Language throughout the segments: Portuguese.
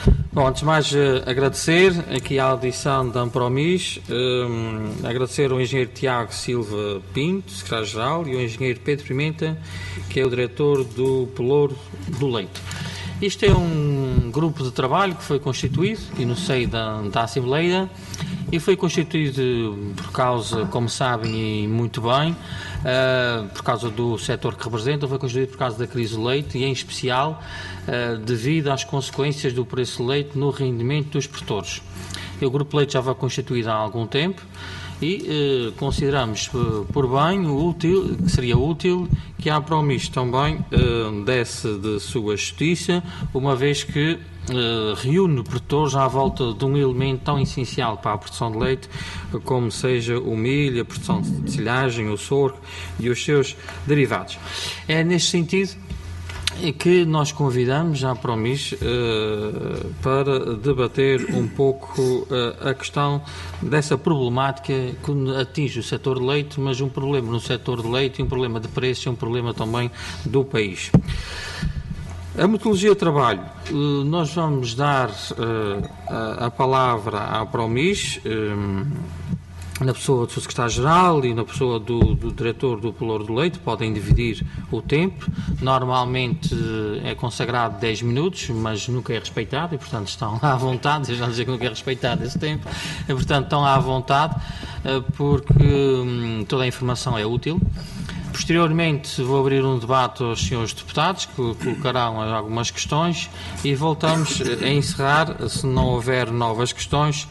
Bom, antes de mais agradecer aqui a audição da Ampromis, agradecer ao engenheiro Tiago Silva Pinto, secretário-geral, e ao engenheiro Pedro Pimenta, que é o diretor do Pelouro do Leite. Isto é um grupo de trabalho que foi constituído, e no seio da Assembleia, e foi constituído por causa, como sabem e muito bem, por causa do setor que representa, foi constituído por causa da crise do leite e, em especial, devido às consequências do preço do leite no rendimento dos produtores. O Grupo de Leite já foi constituído há algum tempo e consideramos por bem que seria útil que a Ampromis também desse de sua justiça, uma vez que reúne produtores à volta de um elemento tão essencial para a produção de leite, como seja o milho, a produção de silagem, o sorgo e os seus derivados. É neste sentido que nós convidamos a Ampromis para debater um pouco a questão dessa problemática que atinge o setor de leite, mas um problema no setor de leite, um problema de preço e um problema também do país. A metodologia de trabalho, nós vamos dar a palavra à Ampromis, na pessoa do seu secretário-geral e na pessoa do diretor do Pelouro do Leite, podem dividir o tempo. Normalmente é consagrado 10 minutos, mas nunca é respeitado e, portanto, estão à vontade. Eu já dizer que nunca é respeitado esse tempo. E, portanto, estão à vontade, porque toda a informação é útil. Posteriormente, vou abrir um debate aos senhores deputados, que colocarão algumas questões, e voltamos a encerrar, se não houver novas questões,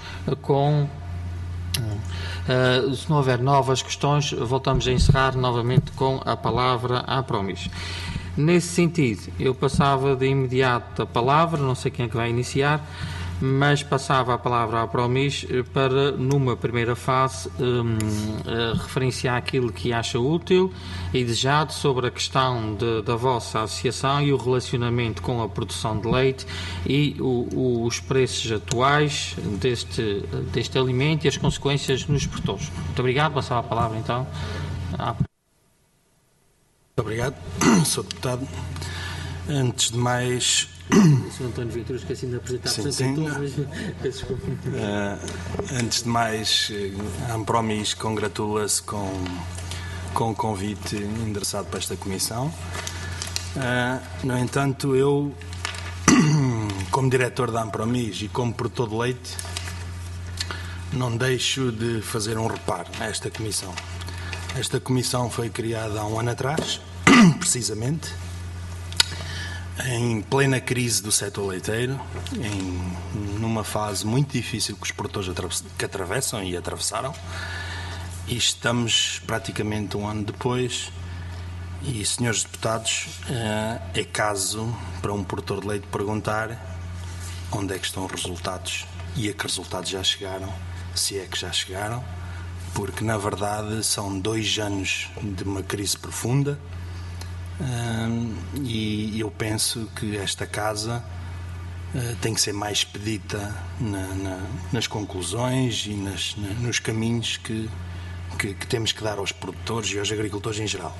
se não houver novas questões, voltamos a encerrar novamente com a palavra à Ampromis. Nesse sentido, eu passava de imediato a palavra, não sei quem é que vai iniciar, mas passava a palavra à Ampromis para, numa primeira fase, referenciar aquilo que acha útil e desejado sobre a questão da vossa associação e o relacionamento com a produção de leite e os preços atuais deste alimento e as consequências nos produtores. Muito obrigado. Passava a palavra, então. Muito obrigado, Sr. Deputado. Antes de mais... Sr. António Ventura, esqueci de apresentar. Antes de mais, a Ampromis congratula-se com o convite endereçado para esta comissão. No entanto, eu, como diretor da Ampromis e como produtor de leite, não deixo de fazer um reparo a esta comissão. Esta comissão foi criada há um ano atrás, precisamente, em plena crise do setor leiteiro, numa fase muito difícil que os produtores atravessam e atravessaram, e estamos praticamente um ano depois, e, senhores deputados, é caso para um produtor de leite perguntar onde é que estão os resultados e a que resultados já chegaram, se é que já chegaram, porque na verdade são 2 anos de uma crise profunda. E eu penso que esta casa tem que ser mais expedita nas conclusões e nos caminhos que temos que dar aos produtores e aos agricultores em geral.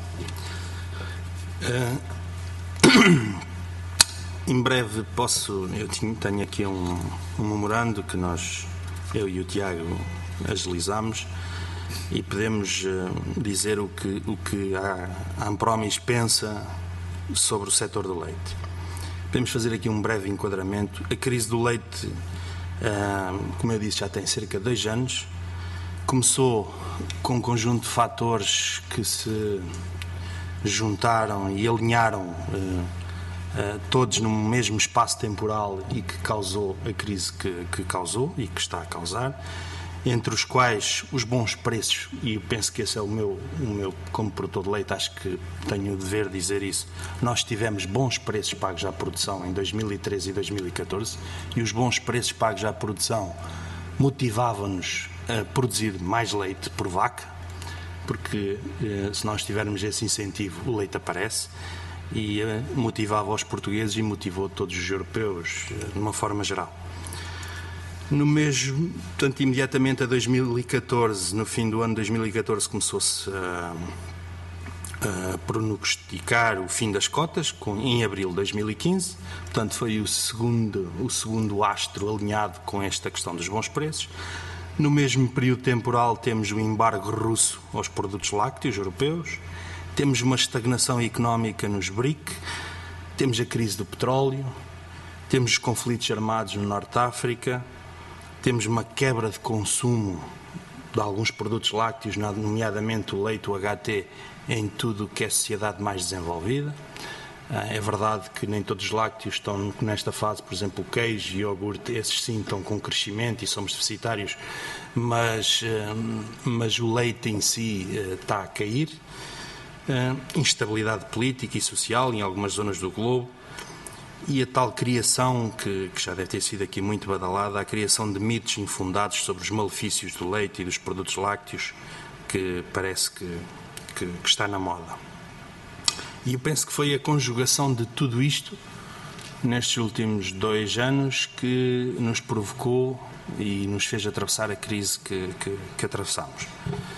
Em breve eu tenho aqui um memorando que eu e o Tiago agilizamos, e podemos dizer o que a Ampromis pensa sobre o setor do leite. Podemos fazer aqui um breve enquadramento. A crise do leite, como eu disse, já tem cerca de 2 anos. Começou com um conjunto de fatores que se juntaram e alinharam todos no mesmo espaço temporal e que causou a crise que causou e que está a causar, entre os quais os bons preços, e eu penso que esse é o meu como produtor de leite, acho que tenho o dever de dizer isso. Nós tivemos bons preços pagos à produção em 2013 e 2014, e os bons preços pagos à produção motivavam-nos a produzir mais leite por vaca, porque se nós tivermos esse incentivo, o leite aparece, e motivava os portugueses e motivou todos os europeus de uma forma geral. No mesmo, portanto, imediatamente a 2014, no fim do ano de 2014, começou-se prognosticar o fim das cotas em abril de 2015. Portanto, foi o segundo astro alinhado com esta questão dos bons preços. No mesmo período temporal temos o embargo russo aos produtos lácteos europeus, temos uma estagnação económica nos BRIC, temos a crise do petróleo, temos os conflitos armados no Norte de África, temos uma quebra de consumo de alguns produtos lácteos, nomeadamente o leite, o HT, em tudo o que é sociedade mais desenvolvida. É verdade que nem todos os lácteos estão nesta fase, por exemplo, o queijo e o iogurte, esses sim estão com crescimento e somos deficitários, mas o leite em si está a cair. Instabilidade política e social em algumas zonas do globo e a tal criação, que já deve ter sido aqui muito badalada, a criação de mitos infundados sobre os malefícios do leite e dos produtos lácteos, que parece que está na moda. E eu penso que foi a conjugação de tudo isto nestes últimos 2 anos que nos provocou e nos fez atravessar a crise que atravessamos.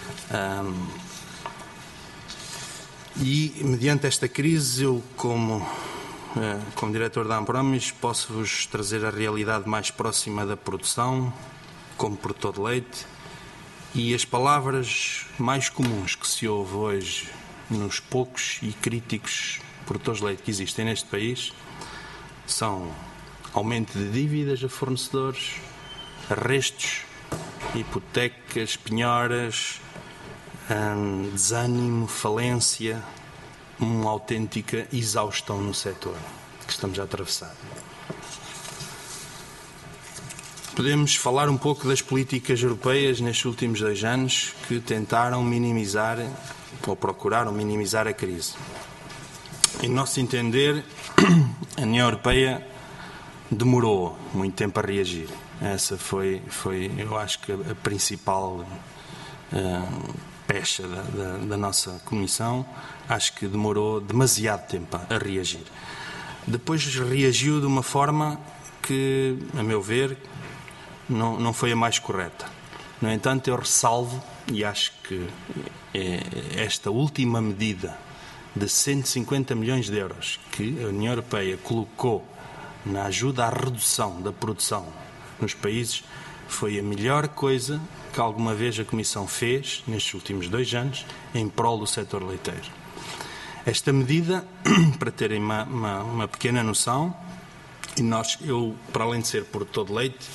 E mediante esta crise, eu como diretor da Ampromis posso-vos trazer a realidade mais próxima da produção, como produtor de leite, e as palavras mais comuns que se ouve hoje nos poucos e críticos produtores de leite que existem neste país são aumento de dívidas a fornecedores, arrestos, hipotecas, penhoras, desânimo, falência, uma autêntica exaustão no setor que estamos a atravessar. Podemos falar um pouco das políticas europeias nestes últimos 2 anos que tentaram minimizar ou procuraram minimizar a crise. Em nosso entender, a União Europeia demorou muito tempo a reagir. Essa foi eu acho que a principal pecha da nossa Comissão. Acho que demorou demasiado tempo a reagir. Depois reagiu de uma forma que, a meu ver, não foi a mais correta. No entanto, eu ressalvo, e acho que esta última medida de 150 milhões de euros que a União Europeia colocou na ajuda à redução da produção nos países foi a melhor coisa que alguma vez a Comissão fez nestes últimos 2 anos em prol do setor leiteiro. Esta medida, para terem uma pequena noção, eu, para além de ser produtor de leite,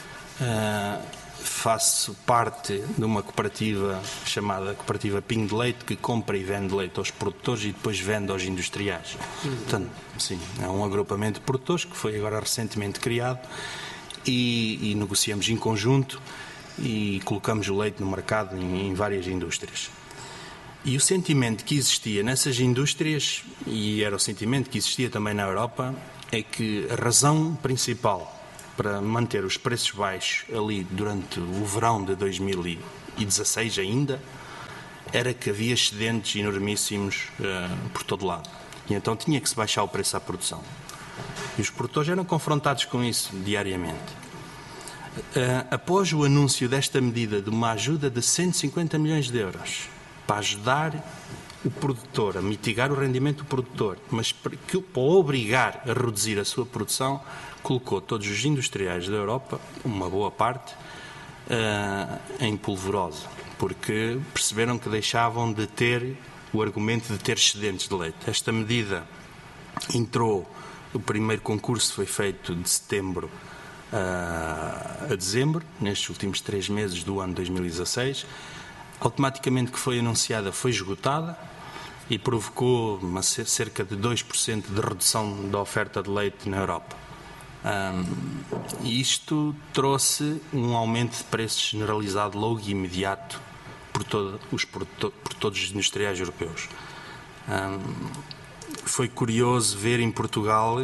faço parte de uma cooperativa chamada Cooperativa Pingo de Leite, que compra e vende leite aos produtores e depois vende aos industriais. Portanto, sim, é um agrupamento de produtores que foi agora recentemente criado e negociamos em conjunto e colocamos o leite no mercado em várias indústrias. E o sentimento que existia nessas indústrias, e era o sentimento que existia também na Europa, é que a razão principal para manter os preços baixos ali durante o verão de 2016 ainda, era que havia excedentes enormíssimos por todo lado. E então tinha que se baixar o preço à produção. E os produtores eram confrontados com isso diariamente. Após o anúncio desta medida de uma ajuda de 150 milhões de euros para ajudar o produtor a mitigar o rendimento do produtor, mas para o obrigar a reduzir a sua produção, colocou todos os industriais da Europa, uma boa parte, em polvorosa, porque perceberam que deixavam de ter o argumento de ter excedentes de leite. Esta medida entrou, o primeiro concurso foi feito de setembro a dezembro, nestes últimos 3 meses do ano 2016. Automaticamente que foi anunciada, foi esgotada e provocou cerca de 2% de redução da oferta de leite na Europa. Isto trouxe um aumento de preços generalizado logo e imediato por todos os industriais europeus. Foi curioso ver em Portugal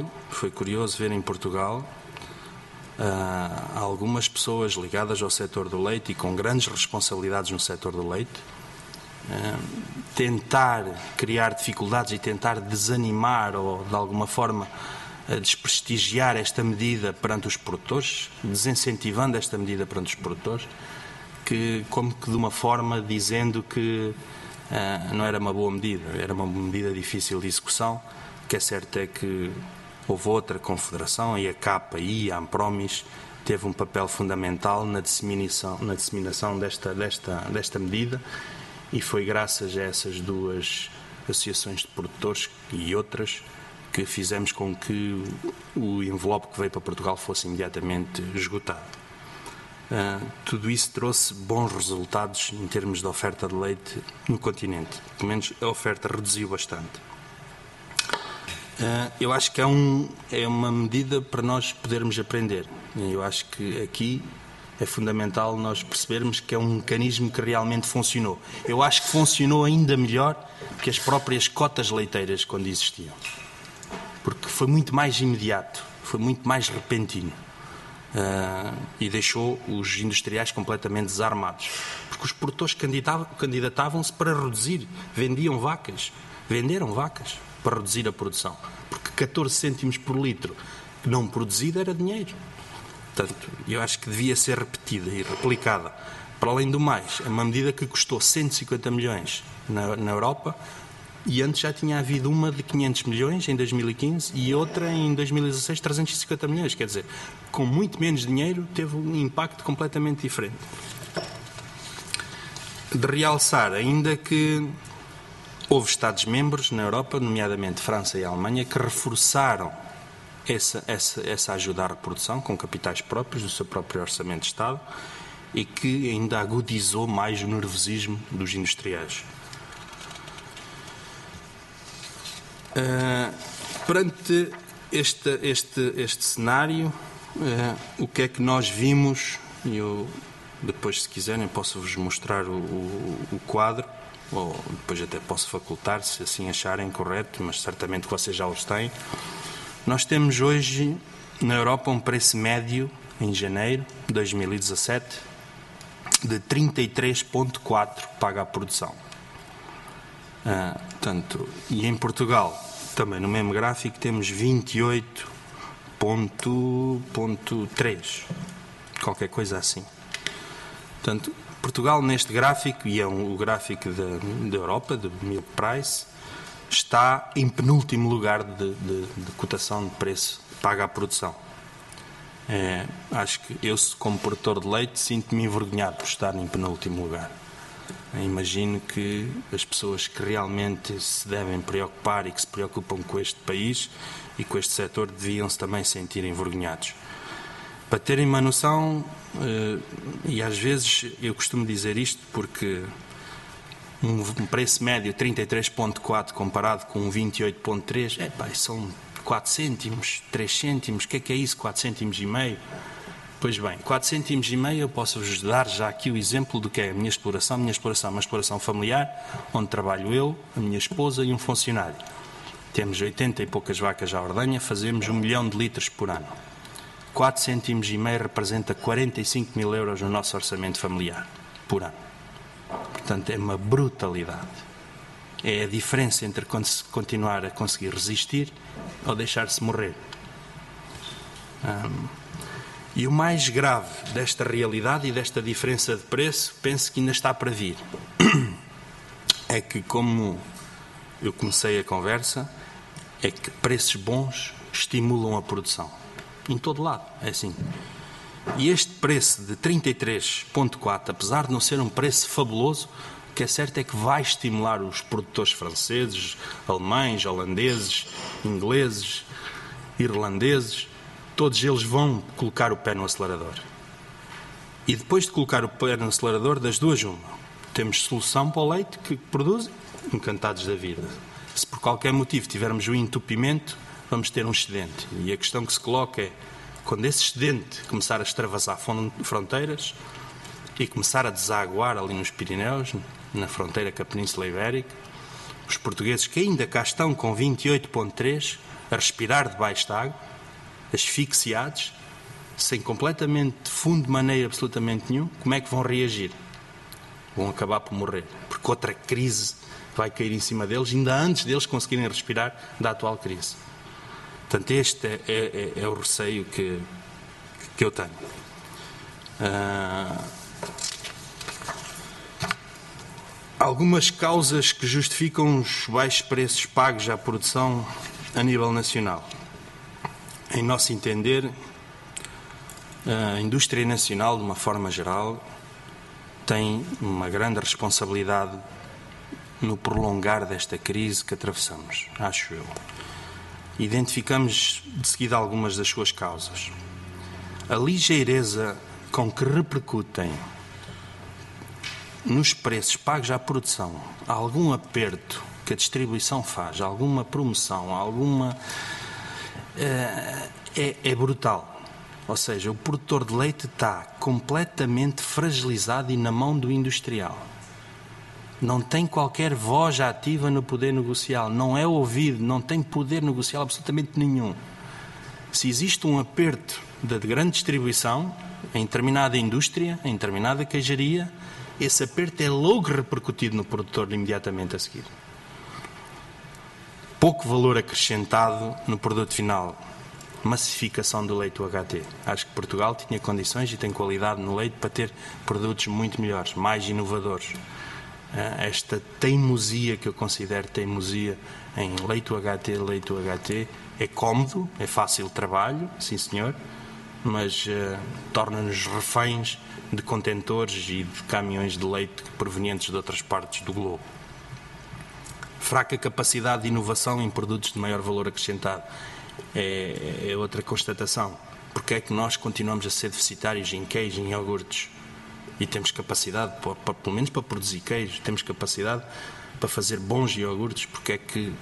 algumas pessoas ligadas ao setor do leite e com grandes responsabilidades no setor do leite tentar criar dificuldades e tentar desanimar ou de alguma forma desprestigiar esta medida perante os produtores, desincentivando esta medida perante os produtores, como que de uma forma dizendo que não era uma boa medida, era uma medida difícil de execução. O que é certo é que houve outra confederação, e a CAPA e a Ampromis teve um papel fundamental na disseminação desta medida, e foi graças a essas duas associações de produtores e outras que fizemos com que o envelope que veio para Portugal fosse imediatamente esgotado. Tudo isso trouxe bons resultados em termos de oferta de leite no continente. Pelo menos a oferta reduziu bastante. Eu acho que é uma medida para nós podermos aprender. Eu acho que aqui é fundamental nós percebermos que é um mecanismo que realmente funcionou. Eu acho que funcionou ainda melhor que as próprias cotas leiteiras quando existiam. Porque foi muito mais imediato, foi muito mais repentino. E deixou os industriais completamente desarmados. Porque os produtores candidatavam-se para reduzir, venderam vacas para reduzir a produção. Porque 14 cêntimos por litro não produzido era dinheiro. Portanto, eu acho que devia ser repetida e replicada. Para além do mais, é uma medida que custou 150 milhões na Europa, e antes já tinha havido uma de 500 milhões em 2015 e outra em 2016 350 milhões. Quer dizer, com muito menos dinheiro teve um impacto completamente diferente. De realçar ainda que houve Estados-membros na Europa, nomeadamente França e Alemanha, que reforçaram essa ajuda à reprodução com capitais próprios do seu próprio orçamento de Estado, e que ainda agudizou mais o nervosismo dos industriais. Perante este cenário, o que é que nós vimos? Eu depois, se quiserem, posso-vos mostrar o quadro, ou depois até posso facultar, se assim acharem correto, mas certamente vocês já os têm. Nós temos hoje na Europa um preço médio, em janeiro de 2017, de 33,4 paga a produção. E em Portugal, também no mesmo gráfico, temos 28,3, qualquer coisa assim. Portanto, Portugal neste gráfico, e é o gráfico da Europa, de Milk Price, está em penúltimo lugar de cotação de preço paga à produção. Acho que eu, como produtor de leite, sinto-me envergonhado por estar em penúltimo lugar. Imagino que as pessoas que realmente se devem preocupar e que se preocupam com este país e com este setor deviam-se também sentir envergonhados. Para terem uma noção, e às vezes eu costumo dizer isto porque um preço médio 33,4 comparado com um 28,3, são 4 cêntimos, 3 cêntimos, o que é isso, 4 cêntimos e meio? Pois bem, 4 cêntimos e meio eu posso-vos dar já aqui o exemplo do que é a minha exploração. Uma exploração familiar, onde trabalho eu, a minha esposa e um funcionário. Temos 80 e poucas vacas à ordenha, fazemos 1 milhão de litros por ano. 4 cêntimos e meio representa 45 mil euros no nosso orçamento familiar, por ano. Portanto, é uma brutalidade. É a diferença entre continuar a conseguir resistir ou deixar-se morrer. E o mais grave desta realidade e desta diferença de preço, penso que ainda está para vir. É que, como eu comecei a conversa, é que preços bons estimulam a produção. Em todo lado, é assim. E este preço de 33,4, apesar de não ser um preço fabuloso, o que é certo é que vai estimular os produtores franceses, alemães, holandeses, ingleses, irlandeses. Todos eles vão colocar o pé no acelerador. E depois de colocar o pé no acelerador, das duas uma. Temos solução para o leite que produzem, encantados da vida. Se por qualquer motivo tivermos um entupimento, vamos ter um excedente. E a questão que se coloca é, quando esse excedente começar a extravasar fronteiras e começar a desaguar ali nos Pirineus, na fronteira com a Península Ibérica, os portugueses que ainda cá estão com 28,3 a respirar debaixo da água, asfixiados, sem completamente fundo de maneira absolutamente nenhum, como é que vão reagir? Vão acabar por morrer, porque outra crise vai cair em cima deles, ainda antes deles conseguirem respirar da atual crise. Portanto, este é o receio que eu tenho. Algumas causas que justificam os baixos preços pagos à produção a nível nacional. Em nosso entender, a indústria nacional, de uma forma geral, tem uma grande responsabilidade no prolongar desta crise que atravessamos, acho eu. Identificamos de seguida algumas das suas causas. A ligeireza com que repercutem nos preços pagos à produção algum aperto que a distribuição faz, alguma promoção, é brutal. Ou seja, o produtor de leite está completamente fragilizado e na mão do industrial. Não tem qualquer voz ativa no poder negocial, não é ouvido, não tem poder negocial absolutamente nenhum. Se existe um aperto da grande distribuição em determinada indústria, em determinada queijaria, esse aperto é logo repercutido no produtor imediatamente a seguir. Pouco valor acrescentado no produto final. Massificação do leite UHT. Acho que Portugal tinha condições e tem qualidade no leite para ter produtos muito melhores, mais inovadores. Esta teimosia, que eu considero teimosia em leite UHT, é cómodo, é fácil trabalho, sim senhor, mas torna-nos reféns de contentores e de caminhões de leite provenientes de outras partes do globo. Fraca capacidade de inovação em produtos de maior valor acrescentado é outra constatação. Porque é que nós continuamos a ser deficitários em queijo e em iogurtes? E temos capacidade, pelo menos para produzir queijo, temos capacidade para fazer bons iogurtes. Porque é que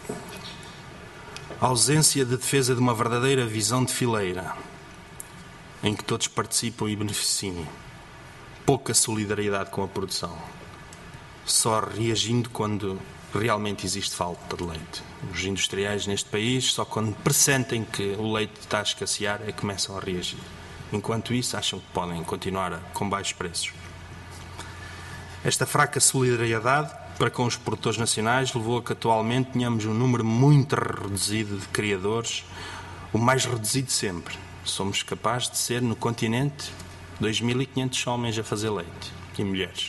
a ausência de defesa de uma verdadeira visão de fileira, em que todos participam e beneficiem, pouca solidariedade com a produção, só reagindo quando realmente existe falta de leite. Os industriais neste país, só quando pressentem que o leite está a escassear, é que começam a reagir. Enquanto isso, acham que podem continuar com baixos preços. Esta fraca solidariedade para com os produtores nacionais levou a que atualmente tenhamos um número muito reduzido de criadores, o mais reduzido sempre. Somos capazes de ser, no continente, 2.500 homens a fazer leite e mulheres.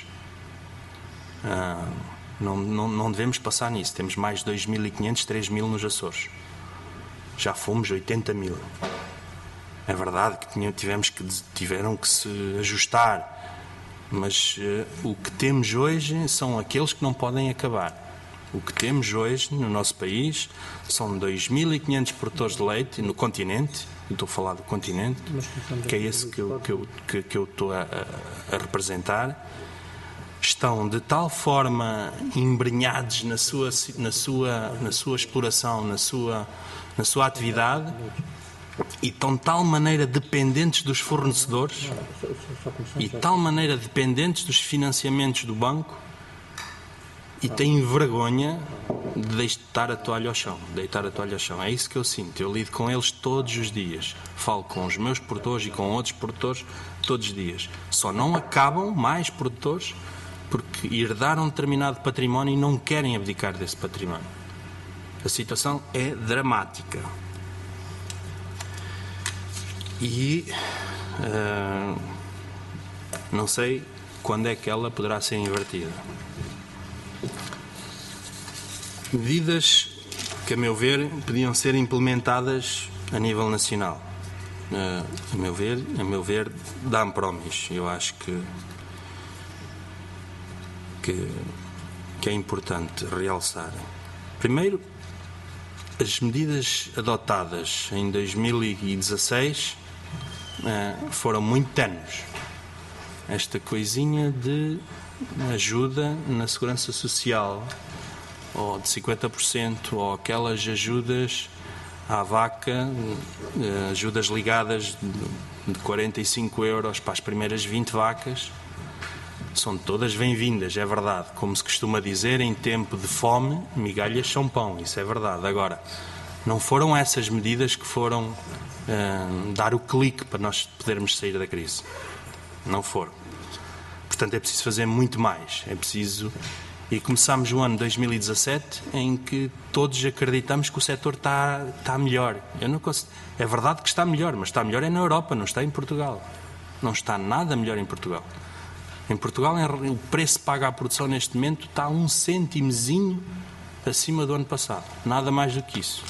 Não devemos passar nisso. Temos mais de 2.500, 3.000 nos Açores. Já fomos 80.000. É verdade que tiveram que se ajustar, mas o que temos hoje são aqueles que não podem acabar. O que temos hoje no nosso país são 2.500 produtores de leite no continente. Eu estou a falar do continente, que é esse que eu estou a representar. Estão de tal forma embrenhados na sua exploração, na sua atividade, e estão de tal maneira dependentes dos fornecedores e de tal maneira dependentes dos financiamentos do banco, e têm vergonha de deitar a toalha ao chão. É isso que eu sinto. Eu lido com eles todos os dias. Falo com os meus produtores e com outros produtores todos os dias. Só não acabam mais produtores porque herdaram determinado património e não querem abdicar desse património. A situação é dramática. E não sei quando é que ela poderá ser invertida. Medidas que, a meu ver, podiam ser implementadas a nível nacional. A meu ver, dá-me promis. Eu acho que é importante realçar. Primeiro, as medidas adotadas em 2016 foram muito tenues. Esta coisinha de ajuda na segurança social, ou de 50%, ou aquelas ajudas à vaca, ajudas ligadas de 45 euros para as primeiras 20 vacas, são todas bem-vindas, é verdade. Como se costuma dizer, em tempo de fome, migalhas são pão, isso é verdade. Agora, não foram essas medidas que foram dar o clique para nós podermos sair da crise. Não foram. Portanto, é preciso fazer muito mais. É preciso... E começámos o ano 2017 em que todos acreditamos que o setor está melhor. É verdade que está melhor, mas está melhor é na Europa, não está em Portugal. Não está nada melhor em Portugal. Em Portugal, o preço pago à produção neste momento está 1 cêntimozinho acima do ano passado. Nada mais do que isso.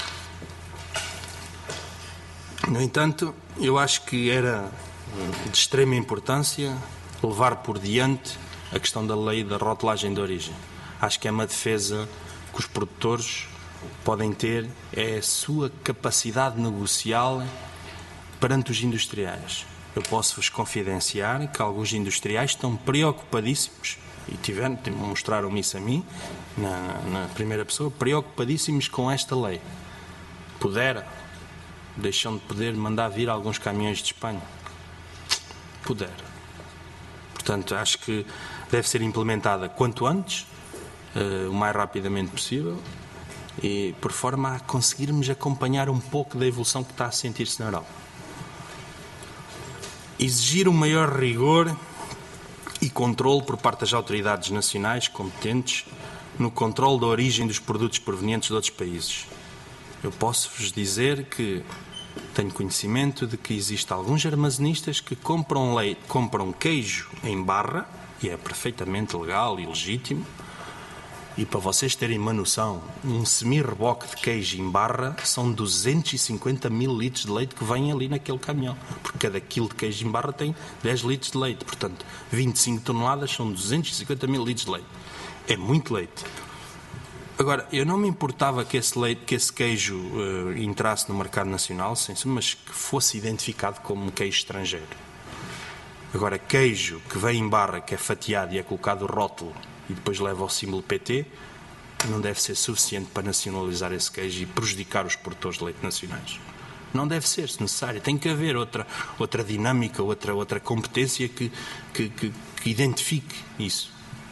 No entanto, eu acho que era de extrema importância levar por diante a questão da lei da rotulagem de origem. Acho que é uma defesa que os produtores podem ter, é a sua capacidade negocial perante os industriais. Eu posso-vos confidenciar que alguns industriais estão preocupadíssimos, e mostraram-me isso a mim, na primeira pessoa, preocupadíssimos com esta lei. Deixam de poder mandar vir alguns caminhões de Espanha. Portanto, acho que deve ser implementada quanto antes, o mais rapidamente possível, e por forma a conseguirmos acompanhar um pouco da evolução que está a sentir-se na Europa. Exigir um maior rigor e controle por parte das autoridades nacionais competentes no controle da origem dos produtos provenientes de outros países. Eu posso-vos dizer que tenho conhecimento de que existem alguns armazenistas que compram queijo em barra, e é perfeitamente legal e legítimo, e para vocês terem uma noção, um semi-reboque de queijo em barra são 250 mil litros de leite que vêm ali naquele caminhão, porque cada quilo de queijo em barra tem 10 litros de leite, portanto 25 toneladas são 250 mil litros de leite. É muito leite. Agora, eu não me importava que esse queijo entrasse no mercado nacional, mas que fosse identificado como um queijo estrangeiro. Agora, queijo que vem em barra, que é fatiado e é colocado o rótulo e depois leva ao símbolo PT, não deve ser suficiente para nacionalizar esse queijo e prejudicar os produtores de leite nacionais. Não deve ser, se necessário. Tem que haver outra dinâmica, outra competência que identifique isso.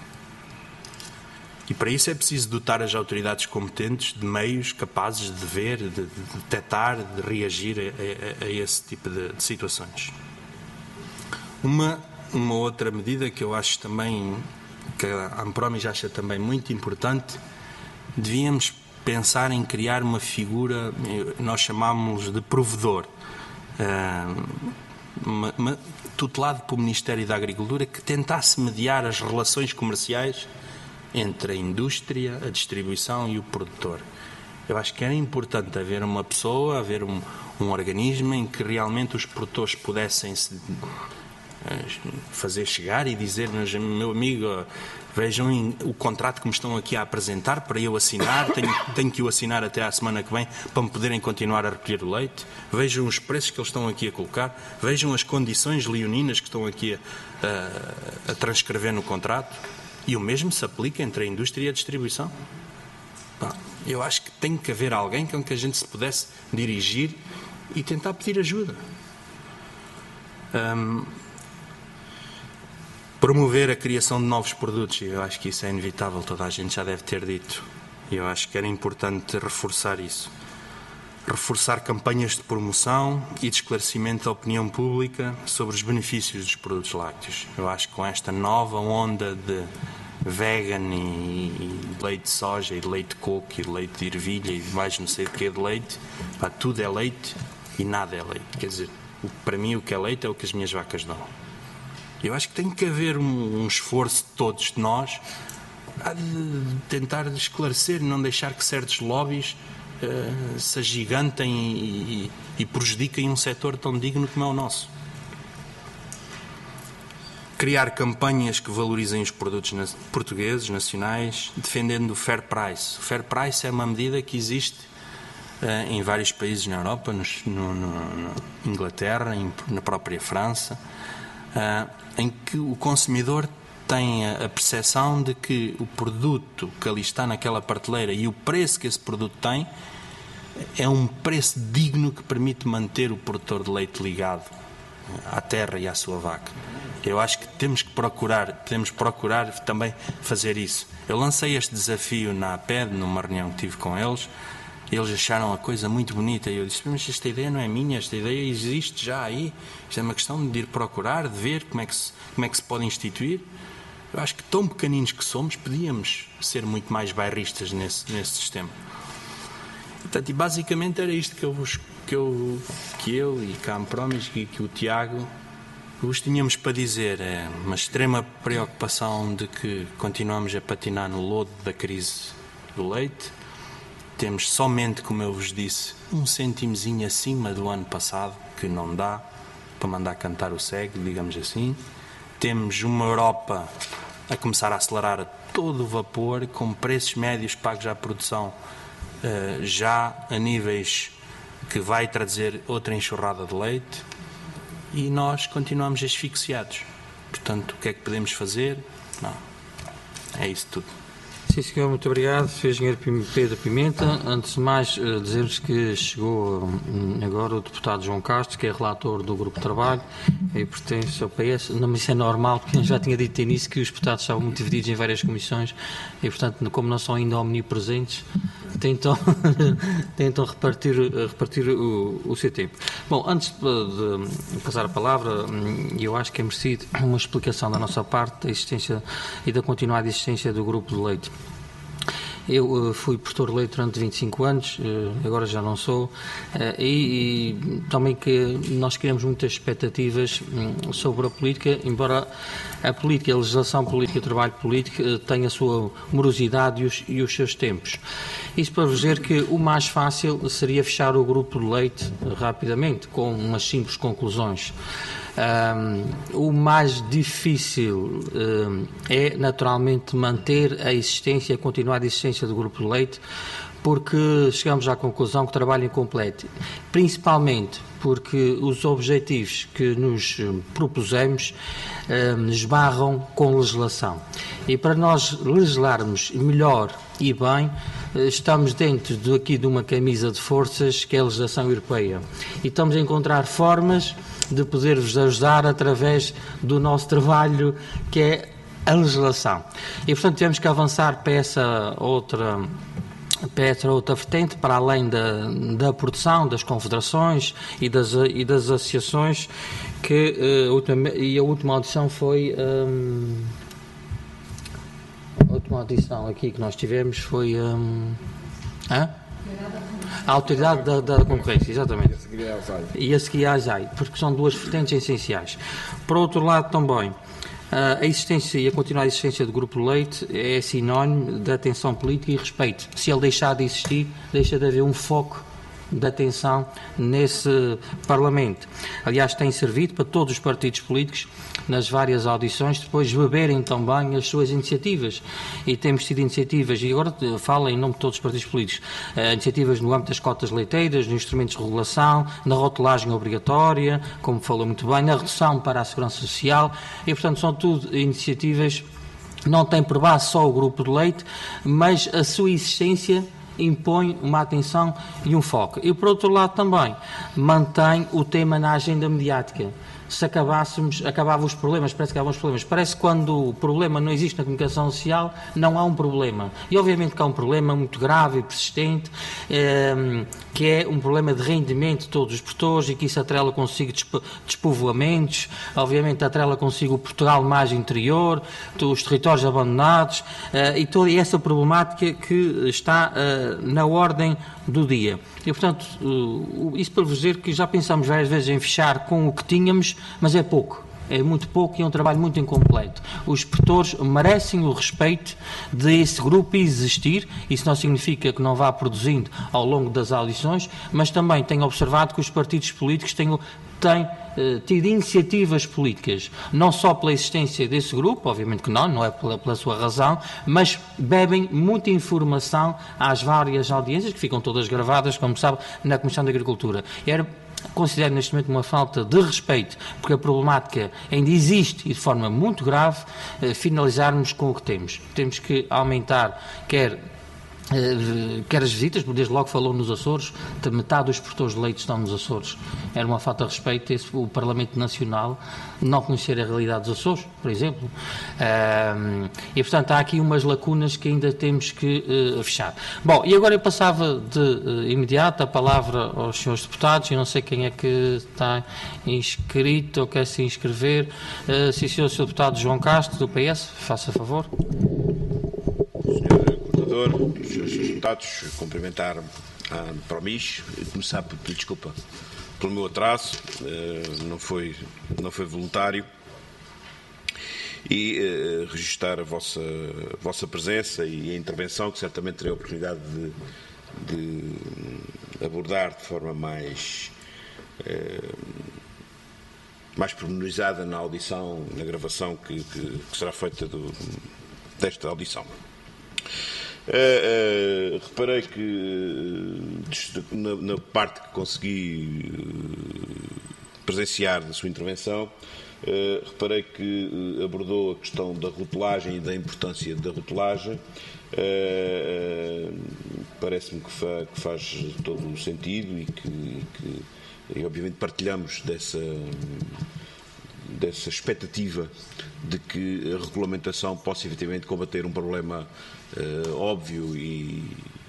E para isso é preciso dotar as autoridades competentes de meios capazes de ver, de detectar, de reagir a esse tipo de situações. Uma outra medida que eu acho também, que a Ampromis acha também muito importante, devíamos pensar em criar uma figura, nós chamámos-lhe de provedor, tutelado pelo Ministério da Agricultura, que tentasse mediar as relações comerciais entre a indústria, a distribuição e o produtor. Eu acho que era importante haver uma pessoa, haver um organismo em que realmente os produtores pudessem se fazer chegar e dizer: meu amigo, vejam o contrato que me estão aqui a apresentar para eu assinar, tenho que o assinar até à semana que vem para me poderem continuar a recolher o leite, vejam os preços que eles estão aqui a colocar, vejam as condições leoninas que estão aqui a transcrever no contrato. E o mesmo se aplica entre a indústria e a distribuição. Eu acho que tem que haver alguém com que a gente se pudesse dirigir e tentar pedir ajuda. Promover a criação de novos produtos, eu acho que isso é inevitável, toda a gente já deve ter dito. Eu acho que era importante reforçar isso. Reforçar campanhas de promoção e de esclarecimento da opinião pública sobre os benefícios dos produtos lácteos. Eu acho que com esta nova onda de vegan e leite de soja e de leite de coco e de leite de ervilha e mais não sei o que de leite, tudo é leite e nada é leite. Quer dizer, para mim o que é leite é o que as minhas vacas dão. Eu acho que tem que haver um esforço de todos de nós de tentar esclarecer e não deixar que certos lobbies se agigantem e prejudiquem um setor tão digno como é o nosso. Criar campanhas que valorizem os produtos portugueses, nacionais, defendendo o fair price. O fair price é uma medida que existe em vários países na Europa, na Inglaterra, na própria França, em que o consumidor tem a percepção de que o produto que ali está naquela prateleira e o preço que esse produto tem é um preço digno que permite manter o produtor de leite ligado à terra e à sua vaca. Eu acho que podemos procurar também fazer isso. Eu lancei este desafio na APED, numa reunião que tive com eles. Eles acharam a coisa muito bonita e eu disse: mas esta ideia não é minha, esta ideia existe já aí. Isto é uma questão de ir procurar, de ver como é que se pode instituir. Eu acho que, tão pequeninos que somos, podíamos ser muito mais bairristas nesse sistema. Portanto, e basicamente era isto que eu e que a Ampromis e que o Tiago que vos tínhamos para dizer é uma extrema preocupação de que continuamos a patinar no lodo da crise do leite. Temos somente, como eu vos disse, 1 cêntimozinho acima do ano passado, que não dá para mandar cantar o cego, digamos assim. Temos uma Europa a começar a acelerar a todo o vapor, com preços médios pagos à produção já a níveis que vai trazer outra enxurrada de leite, e nós continuamos asfixiados. Portanto, o que é que podemos fazer? Não. É isso tudo. Sim, senhor, muito obrigado. Sr. Engenheiro Pedro Pimenta. Antes de mais, dizer-vos que chegou agora o deputado João Castro, que é relator do Grupo de Trabalho e pertence ao PS. Não, mas isso é normal, porque eu já tinha dito início que os deputados estavam muito divididos em várias comissões e, portanto, como não são ainda omnipresentes, tentam repartir o seu tempo. Bom, antes de passar a palavra, eu acho que é merecido uma explicação da nossa parte da existência e da continuada existência do Grupo de Leite. Eu fui professor de leite durante 25 anos, agora já não sou, e também que nós criamos muitas expectativas sobre a política, embora a política, a legislação política, o trabalho político tenha a sua morosidade e os seus tempos. Isso para vos dizer que o mais fácil seria fechar o grupo de leite rapidamente, com umas simples conclusões. O mais difícil é naturalmente manter a existência, a continuada existência do grupo de leite, porque chegamos à conclusão que o trabalho é incompleto, principalmente porque os objetivos que nos propusemos esbarram com legislação. E para nós legislarmos melhor e bem, estamos dentro aqui de uma camisa de forças que é a legislação europeia. E estamos a encontrar formas de poder-vos ajudar através do nosso trabalho, que é a legislação. E, portanto, temos que avançar para essa outra vertente, para além da produção, das confederações e das associações, e a última audição foi... a última audição aqui que nós tivemos foi... A autoridade da concorrência, exatamente. E a seguir à ASAI, porque são duas vertentes essenciais. Por outro lado, também, a existência e a continuada existência do Grupo de Leite é sinónimo de atenção política e respeito. Se ele deixar de existir, deixa de haver um foco de atenção nesse Parlamento. Aliás, tem servido para todos os partidos políticos, nas várias audições, depois beberem também as suas iniciativas. E temos tido iniciativas, e agora falo em nome de todos os partidos políticos, iniciativas no âmbito das cotas leiteiras, nos instrumentos de regulação, na rotulagem obrigatória, como falou muito bem, na redução para a segurança social, e portanto são tudo iniciativas, não tem por base só o Grupo de Leite, mas a sua existência impõe uma atenção e um foco. E, por outro lado, também mantém o tema na agenda mediática. Se acabavam os problemas, parece que acabavam os problemas. Parece que quando o problema não existe na comunicação social, não há um problema. E, obviamente, que há um problema muito grave e persistente, que é um problema de rendimento de todos os produtores e que isso atrela consigo despovoamentos, obviamente atrela consigo o Portugal mais interior, os territórios abandonados e toda essa problemática que está na ordem do dia. E, portanto, isso para vos dizer que já pensamos várias vezes em fechar com o que tínhamos, mas é pouco. É muito pouco e é um trabalho muito incompleto. Os produtores merecem o respeito desse grupo existir. Isso não significa que não vá produzindo ao longo das audições, mas também tenho observado que os partidos políticos têm tido iniciativas políticas, não só pela existência desse grupo, obviamente que não é pela sua razão, mas bebem muita informação às várias audiências, que ficam todas gravadas, como sabe, na Comissão de Agricultura. Considero neste momento uma falta de respeito, porque a problemática ainda existe e de forma muito grave, finalizarmos com o que temos. Temos que aumentar, quer as visitas, porque desde logo falou nos Açores, metade dos produtores de leite estão nos Açores. Era uma falta de respeito o Parlamento Nacional não conhecer a realidade dos Açores, por exemplo. E, portanto, há aqui umas lacunas que ainda temos que fechar. Bom, e agora eu passava de imediato a palavra aos senhores deputados. Eu não sei quem é que está inscrito ou quer se inscrever. Se o senhor deputado João Castro, do PS, faça favor. Os senhores deputados, cumprimentar a Promis e começar por pedir desculpa pelo meu atraso, não foi voluntário, e registar a vossa presença e a intervenção, que certamente terei a oportunidade de abordar de forma mais pormenorizada na audição, na gravação que será feita desta audição. Reparei que na parte que consegui presenciar da sua intervenção, reparei que abordou a questão da rotulagem e da importância da rotulagem. Parece-me que faz todo o sentido e obviamente partilhamos dessa expectativa de que a regulamentação possa efetivamente combater um problema óbvio e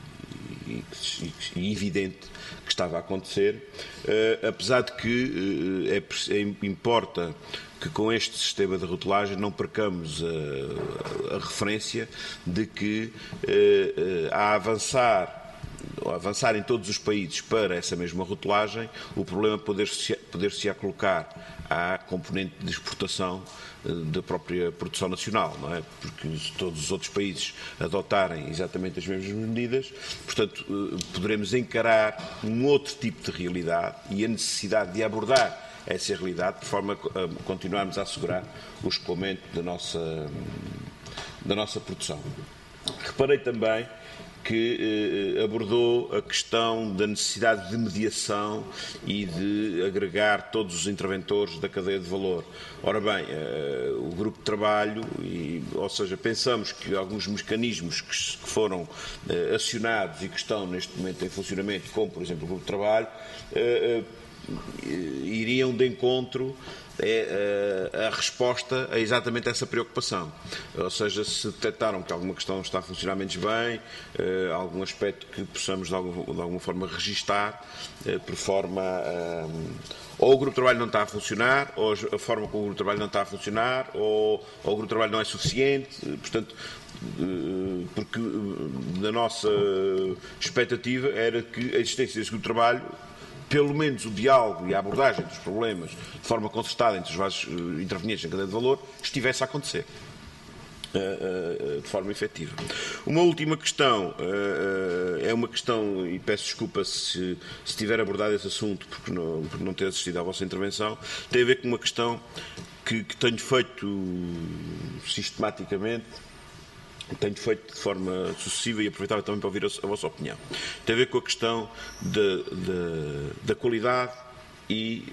evidente que estava a acontecer, apesar de que importa que com este sistema de rotulagem não percamos a referência de que a avançar em todos os países para essa mesma rotulagem, o problema poder-se colocar à componente de exportação da própria produção nacional, não é? Porque se todos os outros países adotarem exatamente as mesmas medidas, portanto, poderemos encarar um outro tipo de realidade e a necessidade de abordar essa realidade de forma a continuarmos a assegurar o escoamento da nossa produção. Reparei também que abordou a questão da necessidade de mediação e de agregar todos os interventores da cadeia de valor. Ora bem, o grupo de trabalho, ou seja, pensamos que alguns mecanismos que foram acionados e que estão neste momento em funcionamento, como por exemplo o grupo de trabalho, iriam de encontro a resposta a exatamente essa preocupação. Ou seja, se detectaram que alguma questão está a funcionar menos bem, algum aspecto que possamos de alguma forma registar, por forma ou o grupo de trabalho não está a funcionar, ou a forma como o grupo de trabalho não está a funcionar, ou o grupo de trabalho não é suficiente, portanto, porque na nossa expectativa era que a existência desse grupo de trabalho, pelo menos o diálogo e a abordagem dos problemas de forma concertada entre os vários intervenientes na cadeia de valor estivesse a acontecer de forma efetiva. Uma última questão, é uma questão, e peço desculpa se tiver abordado esse assunto por não ter assistido à vossa intervenção, tem a ver com uma questão que tenho feito sistematicamente, tenho feito de forma sucessiva e aproveitava também para ouvir a vossa opinião. Tem a ver com a questão da qualidade e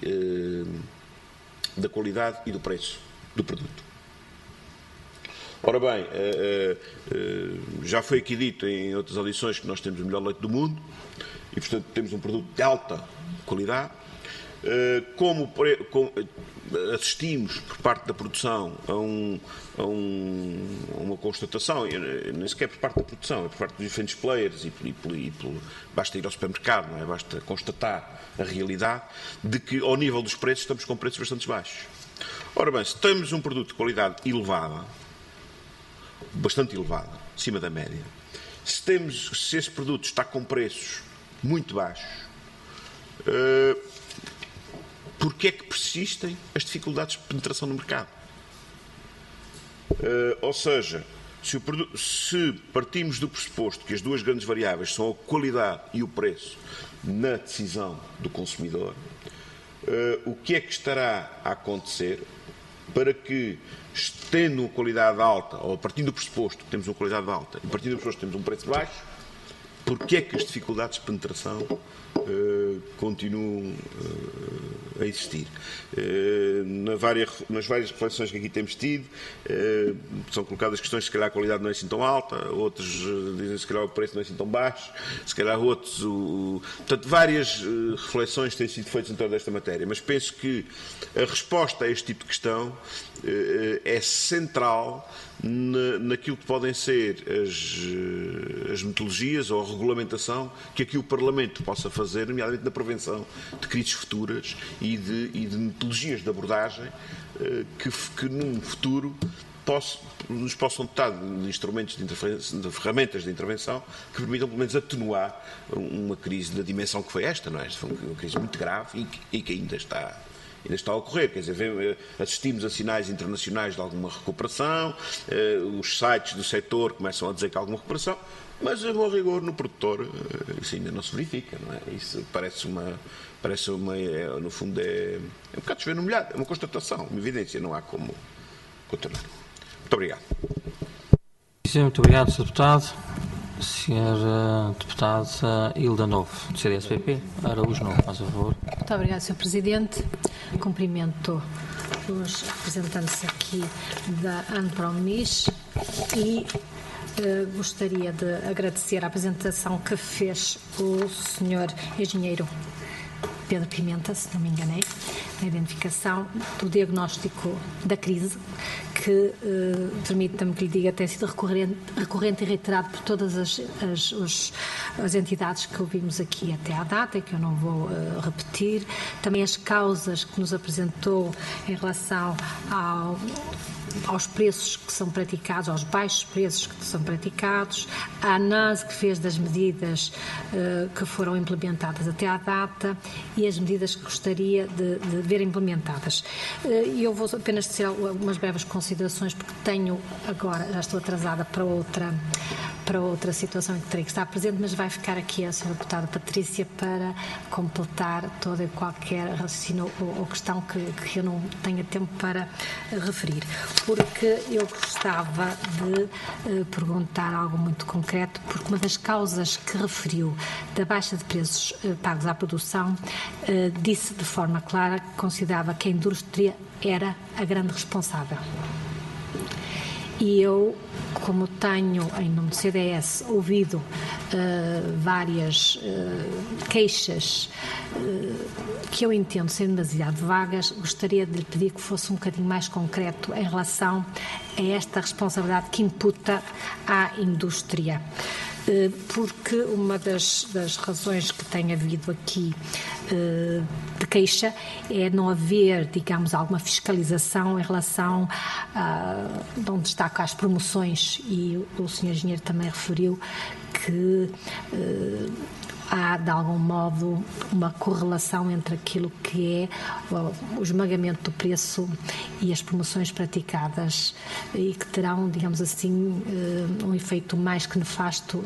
do preço do produto. Ora bem, já foi aqui dito em outras audições que nós temos o melhor leite do mundo e, portanto, temos um produto de alta qualidade. Como assistimos por parte da produção a uma constatação, nem sequer por parte da produção, é por parte dos diferentes players basta ir ao supermercado, não é? Basta constatar a realidade de que ao nível dos preços estamos com preços bastante baixos. Ora bem, se temos um produto de qualidade elevada, bastante elevada, acima da média, se esse produto está com preços muito baixos, porque é que persistem as dificuldades de penetração no mercado? Ou seja, se partimos do pressuposto que as duas grandes variáveis são a qualidade e o preço na decisão do consumidor, o que é que estará a acontecer para que, tendo uma qualidade alta, ou partindo do pressuposto que temos uma qualidade alta e partindo do pressuposto que temos um preço baixo, porque é que as dificuldades de penetração continuam a existir? Nas várias reflexões que aqui temos tido, são colocadas questões, se calhar a qualidade não é assim tão alta, outros dizem se calhar o preço não é assim tão baixo, se calhar outros... Portanto, várias reflexões têm sido feitas em torno desta matéria, mas penso que a resposta a este tipo de questão é central naquilo que podem ser as metodologias ou a regulamentação que aqui o Parlamento possa fazer, nomeadamente na prevenção de crises futuras e de metodologias de abordagem que num futuro nos possam dotar de instrumentos de ferramentas de intervenção que permitam pelo menos atenuar uma crise da dimensão que foi esta, não é? Esta foi uma crise muito grave e que ainda está a ocorrer, quer dizer, assistimos a sinais internacionais de alguma recuperação, os sites do setor começam a dizer que há alguma recuperação, mas a bom rigor no produtor isso ainda não se verifica, não é? Isso parece no fundo é um bocado chover no molhado, é uma constatação, uma evidência, não há como contornar. Muito obrigado. Muito obrigado, Sr. Deputado. Sra. Deputada Hilda Novo, do CDS-PP, Araújo Novo, faz favor. Muito obrigada, Sr. Presidente. Cumprimento os representantes aqui da ANPROMIS e gostaria de agradecer a apresentação que fez o Sr. Engenheiro Pedro Pimenta, se não me enganei, na identificação do diagnóstico da crise, que, permita-me que lhe diga, tem sido recorrente e reiterado por todas as entidades que ouvimos aqui até à data, e que eu não vou repetir. Também as causas que nos apresentou em relação aos preços que são praticados, aos baixos preços que são praticados, a análise que fez das medidas que foram implementadas até à data e as medidas que gostaria de ver implementadas. E eu vou apenas dizer algumas breves considerações, porque tenho agora, já estou atrasada para outra situação em que terei que estar presente, mas vai ficar aqui a Sra. Deputada Patrícia para completar toda e qualquer raciocínio ou questão que eu não tenha tempo para referir. Porque eu gostava de perguntar algo muito concreto, porque uma das causas que referiu da baixa de preços pagos à produção disse de forma clara que considerava que a indústria era a grande responsável. E eu, como tenho, em nome do CDS, ouvido várias queixas que eu entendo serem demasiado vagas, gostaria de lhe pedir que fosse um bocadinho mais concreto em relação a esta responsabilidade que imputa à indústria. Porque uma das razões que tem havido aqui de queixa é não haver, digamos, alguma fiscalização em relação de um destaque às promoções, e o Sr. Engenheiro também referiu que há, de algum modo, uma correlação entre aquilo que é o esmagamento do preço e as promoções praticadas, e que terão, digamos assim, um efeito mais que nefasto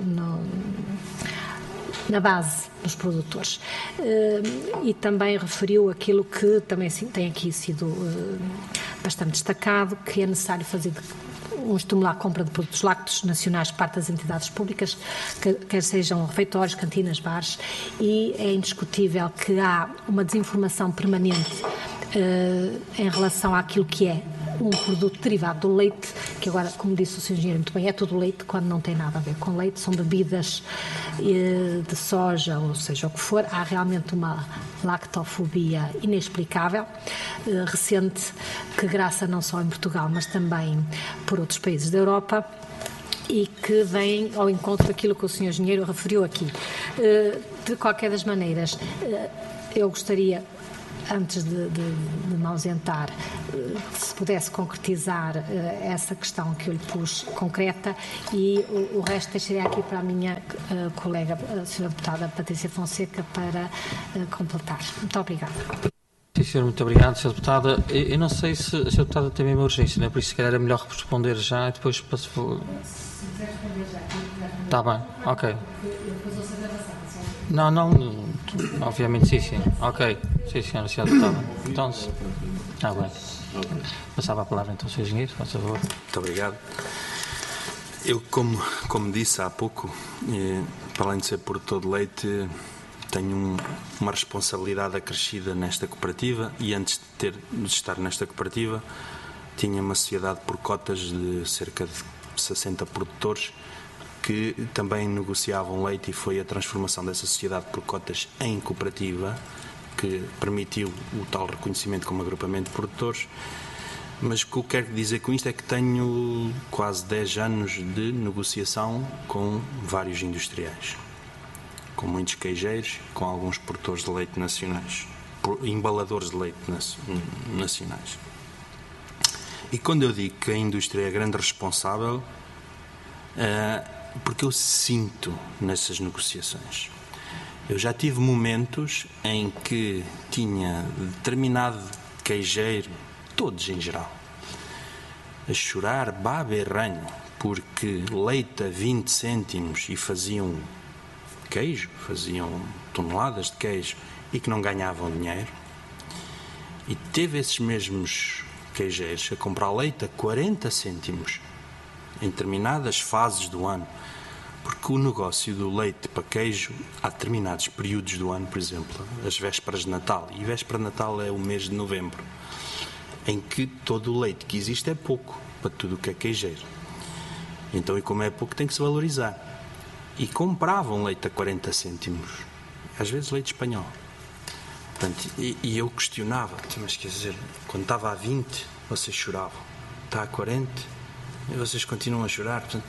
na base dos produtores. E também referiu aquilo que também tem aqui sido bastante destacado, que é necessário fazer estimular a compra de produtos lácteos nacionais por parte das entidades públicas, quer sejam refeitórios, cantinas, bares, e é indiscutível que há uma desinformação permanente em relação àquilo que é um produto derivado do leite, que agora, como disse o Sr. Engenheiro muito bem, é tudo leite quando não tem nada a ver com leite, são bebidas de soja, ou seja, o que for. Há realmente uma lactofobia inexplicável, recente, que graça não só em Portugal, mas também por outros países da Europa, e que vem ao encontro daquilo que o Sr. Engenheiro referiu aqui. De qualquer das maneiras, eu gostaria, antes de me ausentar, se pudesse concretizar essa questão que eu lhe pus concreta, e o resto deixaria aqui para a minha colega, a Sra. Deputada Patrícia Fonseca, para completar. Muito obrigada. Sim, senhor, muito obrigado, Sra. Deputada. Eu não sei se a Sra. Deputada tem mesmo urgência, não é? Por isso, se calhar, é melhor responder já e depois passo. Se quiser responder já. Está bem, ok. Depois ouço a gravação. Não, obviamente sim. Ok, sim, senhora Deputada. Então, está bem. Passava a palavra então ao Sr. Engenheiro, por favor. Muito obrigado. Eu, como disse há pouco, para além de ser produtor de leite, tenho uma responsabilidade acrescida nesta cooperativa, e antes de estar nesta cooperativa tinha uma sociedade por cotas de cerca de 60 produtores que também negociavam leite, e foi a transformação dessa sociedade por cotas em cooperativa que permitiu o tal reconhecimento como agrupamento de produtores. Mas o que eu quero dizer com isto é que tenho quase 10 anos de negociação com vários industriais, com muitos queijeiros, com alguns produtores de leite nacionais, embaladores de leite nacionais. E quando eu digo que a indústria é a grande responsável, porque eu sinto nessas negociações. Eu já tive momentos em que tinha determinado queijeiro, todos em geral, a chorar baba e ranho, porque leite a 20 cêntimos e faziam queijo, faziam toneladas de queijo e que não ganhavam dinheiro. E teve esses mesmos queijeiros a comprar leite a 40 cêntimos em determinadas fases do ano, porque o negócio do leite para queijo, há determinados períodos do ano, por exemplo, as vésperas de Natal, e véspera de Natal é o mês de novembro, em que todo o leite que existe é pouco para tudo o que é queijeiro. Então, e como é pouco, tem que se valorizar. E compravam leite a 40 cêntimos, às vezes leite espanhol. Portanto, e eu questionava, mas quer dizer, quando estava a 20, vocês choravam, está a 40 e vocês continuam a chorar. Portanto,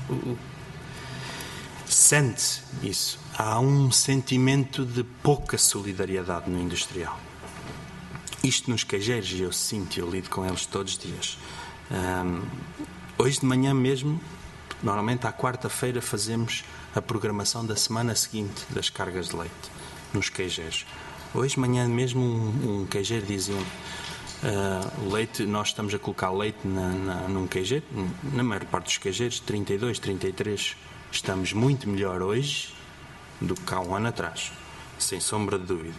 sente-se isso. Há um sentimento de pouca solidariedade no industrial. Isto nos queijeiros, eu sinto, eu lido com eles todos os dias. Hoje de manhã mesmo, normalmente à quarta-feira, fazemos a programação da semana seguinte das cargas de leite nos queijeiros. Hoje de manhã mesmo um queijeiro dizia-me, o leite, nós estamos a colocar leite num queijeiro, na maior parte dos queijeiros, 32, 33, estamos muito melhor hoje do que há um ano atrás, sem sombra de dúvida.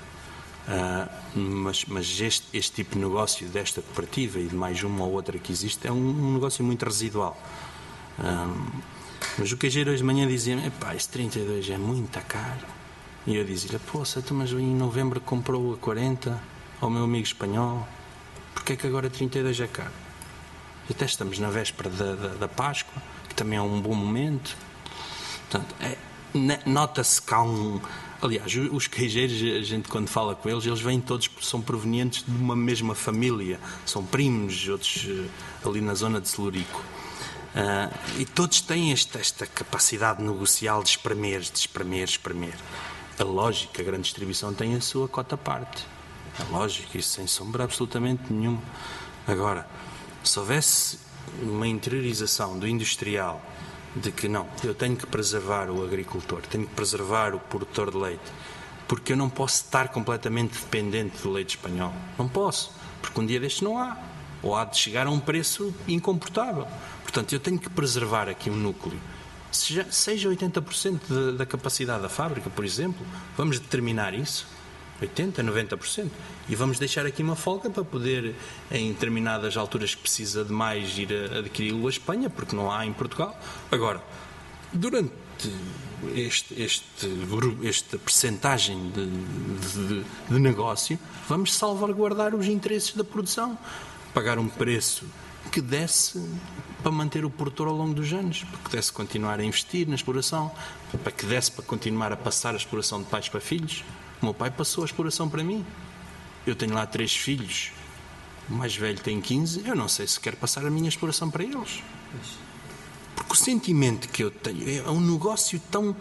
Mas este tipo de negócio desta cooperativa e de mais uma ou outra que existe é um negócio muito residual. Mas o queijeiro hoje de manhã dizia-me, esse 32 é muito caro. E eu dizia-lhe, poça, mas em novembro comprou a 40 ao meu amigo espanhol, porque é que agora 32 é caro? Até estamos na véspera da Páscoa, que também é um bom momento. Portanto, nota-se que há um... Aliás, os queijeiros, a gente quando fala com eles vêm todos, são provenientes de uma mesma família, são primos, outros ali na zona de Celurico. E todos têm esta capacidade negocial de espremer. A lógica, a grande distribuição tem a sua cota à parte. A lógica, isso sem sombra absolutamente nenhuma. Agora, se houvesse uma interiorização do industrial de que não, eu tenho que preservar o agricultor, tenho que preservar o produtor de leite, porque eu não posso estar completamente dependente do leite espanhol. Não posso, porque um dia destes não há. Ou há de chegar a um preço incomportável. Portanto, eu tenho que preservar aqui um núcleo. Seja 80% da capacidade da fábrica, por exemplo, vamos determinar isso, 80%, 90%, e vamos deixar aqui uma folga para poder, em determinadas alturas que precisa de mais, ir adquiri-lo a Espanha, porque não há em Portugal. Agora, durante esta percentagem de negócio, vamos salvaguardar os interesses da produção, pagar um preço que desse para manter o produtor ao longo dos anos, para que desse continuar a investir na exploração, para que desse para continuar a passar a exploração de pais para filhos. O meu pai passou a exploração para mim. Eu tenho lá 3 filhos, o mais velho tem 15, eu não sei se quero passar a minha exploração para eles. Porque o sentimento que eu tenho é um negócio tão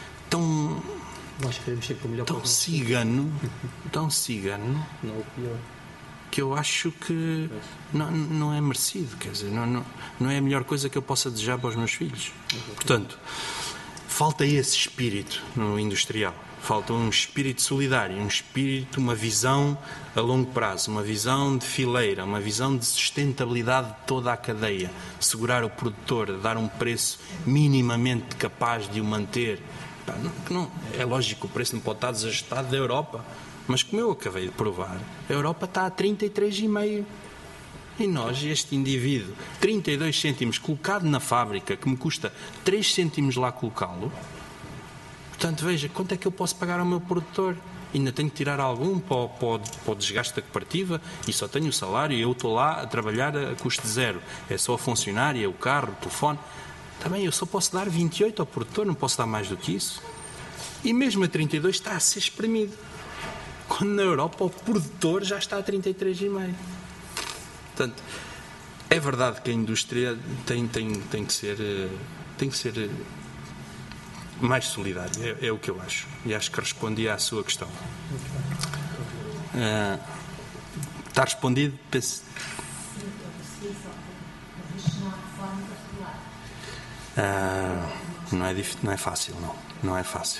cigano, Não, o pior. que eu acho que não é merecido, quer dizer, não é a melhor coisa que eu possa desejar para os meus filhos. Portanto, falta esse espírito no industrial, falta um espírito solidário, um espírito, uma visão a longo prazo, uma visão de fileira, uma visão de sustentabilidade de toda a cadeia, segurar o produtor, dar um preço minimamente capaz de o manter. Não, é lógico que o preço não pode estar desajustado da Europa, mas como eu acabei de provar, a Europa está a 33,5. E nós, este indivíduo, 32 cêntimos colocado na fábrica, que me custa 3 cêntimos lá colocá-lo, portanto, veja, quanto é que eu posso pagar ao meu produtor? Ainda tenho que tirar algum para o desgaste da cooperativa e só tenho o salário e eu estou lá a trabalhar a custo zero. É só a funcionária, o carro, o telefone. Também eu só posso dar 28 ao produtor, não posso dar mais do que isso. E mesmo a 32 está a ser espremido. Quando na Europa o produtor já está a 33,5. Portanto, é verdade que a indústria tem que ser mais solidária, é o que eu acho. E acho que respondi à sua questão. Está respondido? Não é fácil, não é fácil.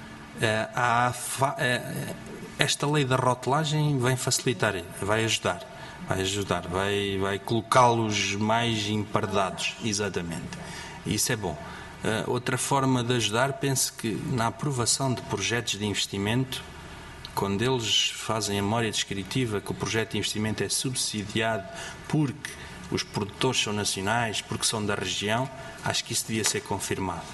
Esta lei da rotulagem vem facilitar, vai ajudar, vai colocá-los mais emparedados, exatamente. Isso é bom. Outra forma de ajudar, penso que na aprovação de projetos de investimento, quando eles fazem a memória descritiva que o projeto de investimento é subsidiado porque os produtores são nacionais, porque são da região, acho que isso devia ser confirmado.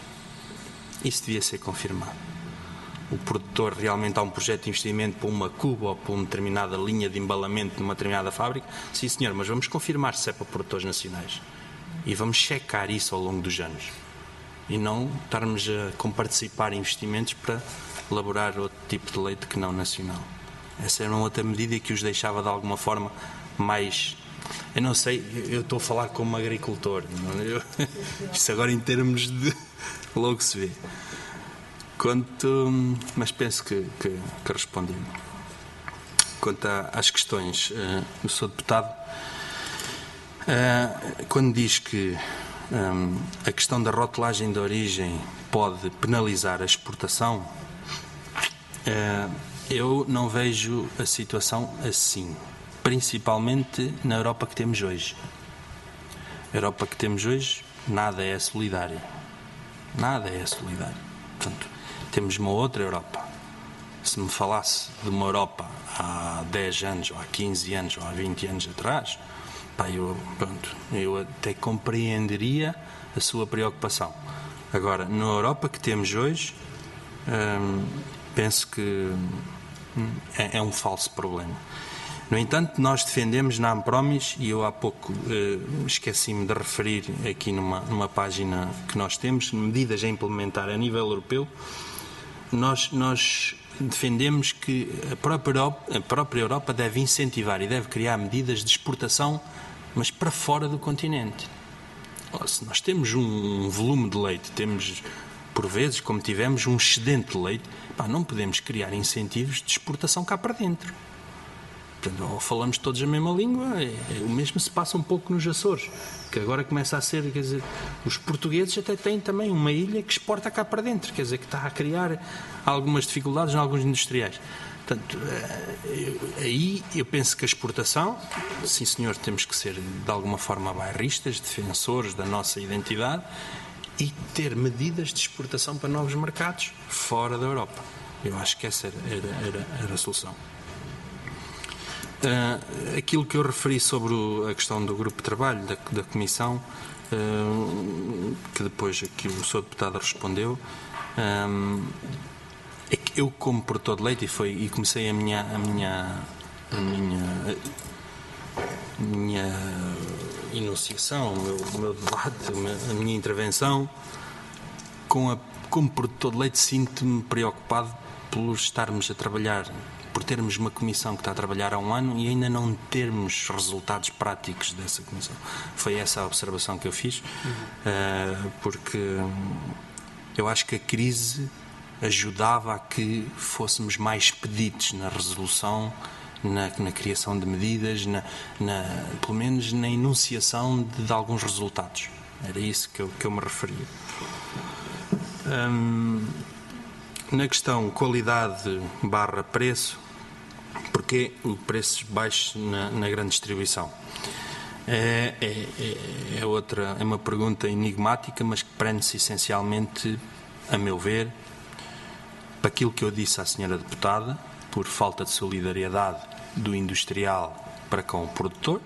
O produtor realmente há um projeto de investimento para uma cuba ou para uma determinada linha de embalamento numa determinada fábrica, sim senhor, mas vamos confirmar se é para produtores nacionais. E vamos checar isso ao longo dos anos. E não estarmos a comparticipar em investimentos para elaborar outro tipo de leite que não nacional. Essa era uma outra medida que os deixava de alguma forma mais... Eu não sei, eu estou a falar como agricultor. Isto agora em termos de... Logo se vê. Mas penso que respondi. Quanto às questões do Sr. Deputado, quando diz que a questão da rotulagem de origem pode penalizar a exportação, eu não vejo a situação assim, principalmente na Europa que temos hoje. A Europa que temos hoje, nada é solidária. Portanto, temos uma outra Europa. Se me falasse de uma Europa há 10 anos, ou há 15 anos, ou há 20 anos atrás, eu até compreenderia a sua preocupação. Agora, na Europa que temos hoje, penso que é um falso problema. No entanto, nós defendemos na Ampromis, e eu há pouco esqueci-me de referir aqui numa página que nós temos, medidas a implementar a nível europeu, nós defendemos que a própria Europa deve incentivar e deve criar medidas de exportação, mas para fora do continente. Se nós temos um volume de leite, temos, por vezes, como tivemos, um excedente de leite, não podemos criar incentivos de exportação cá para dentro. Portanto, ou falamos todos a mesma língua, o mesmo se passa um pouco nos Açores, que agora começa a ser, quer dizer, os portugueses até têm também uma ilha que exporta cá para dentro, quer dizer, que está a criar algumas dificuldades em alguns industriais. Portanto, aí eu penso que a exportação, sim senhor, temos que ser de alguma forma bairristas, defensores da nossa identidade e ter medidas de exportação para novos mercados fora da Europa. Eu acho que essa era a solução. Aquilo que eu referi sobre a questão do grupo de trabalho, da comissão, que depois aqui o Sr. Deputado respondeu, é que eu, como produtor de leite, e comecei a minha enunciação, o meu debate, a minha intervenção, como produtor de leite, sinto-me preocupado por estarmos a trabalhar, por termos uma comissão que está a trabalhar há um ano e ainda não termos resultados práticos dessa comissão. Foi essa a observação que eu fiz, porque eu acho que a crise ajudava a que fôssemos mais expeditos na resolução, na criação de medidas, pelo menos na enunciação de alguns resultados. Era isso que eu me referia. Na questão qualidade/preço, porque o preço baixo na grande distribuição? É uma pergunta enigmática, mas que prende-se essencialmente, a meu ver, para aquilo que eu disse à senhora deputada, por falta de solidariedade do industrial para com o produtor,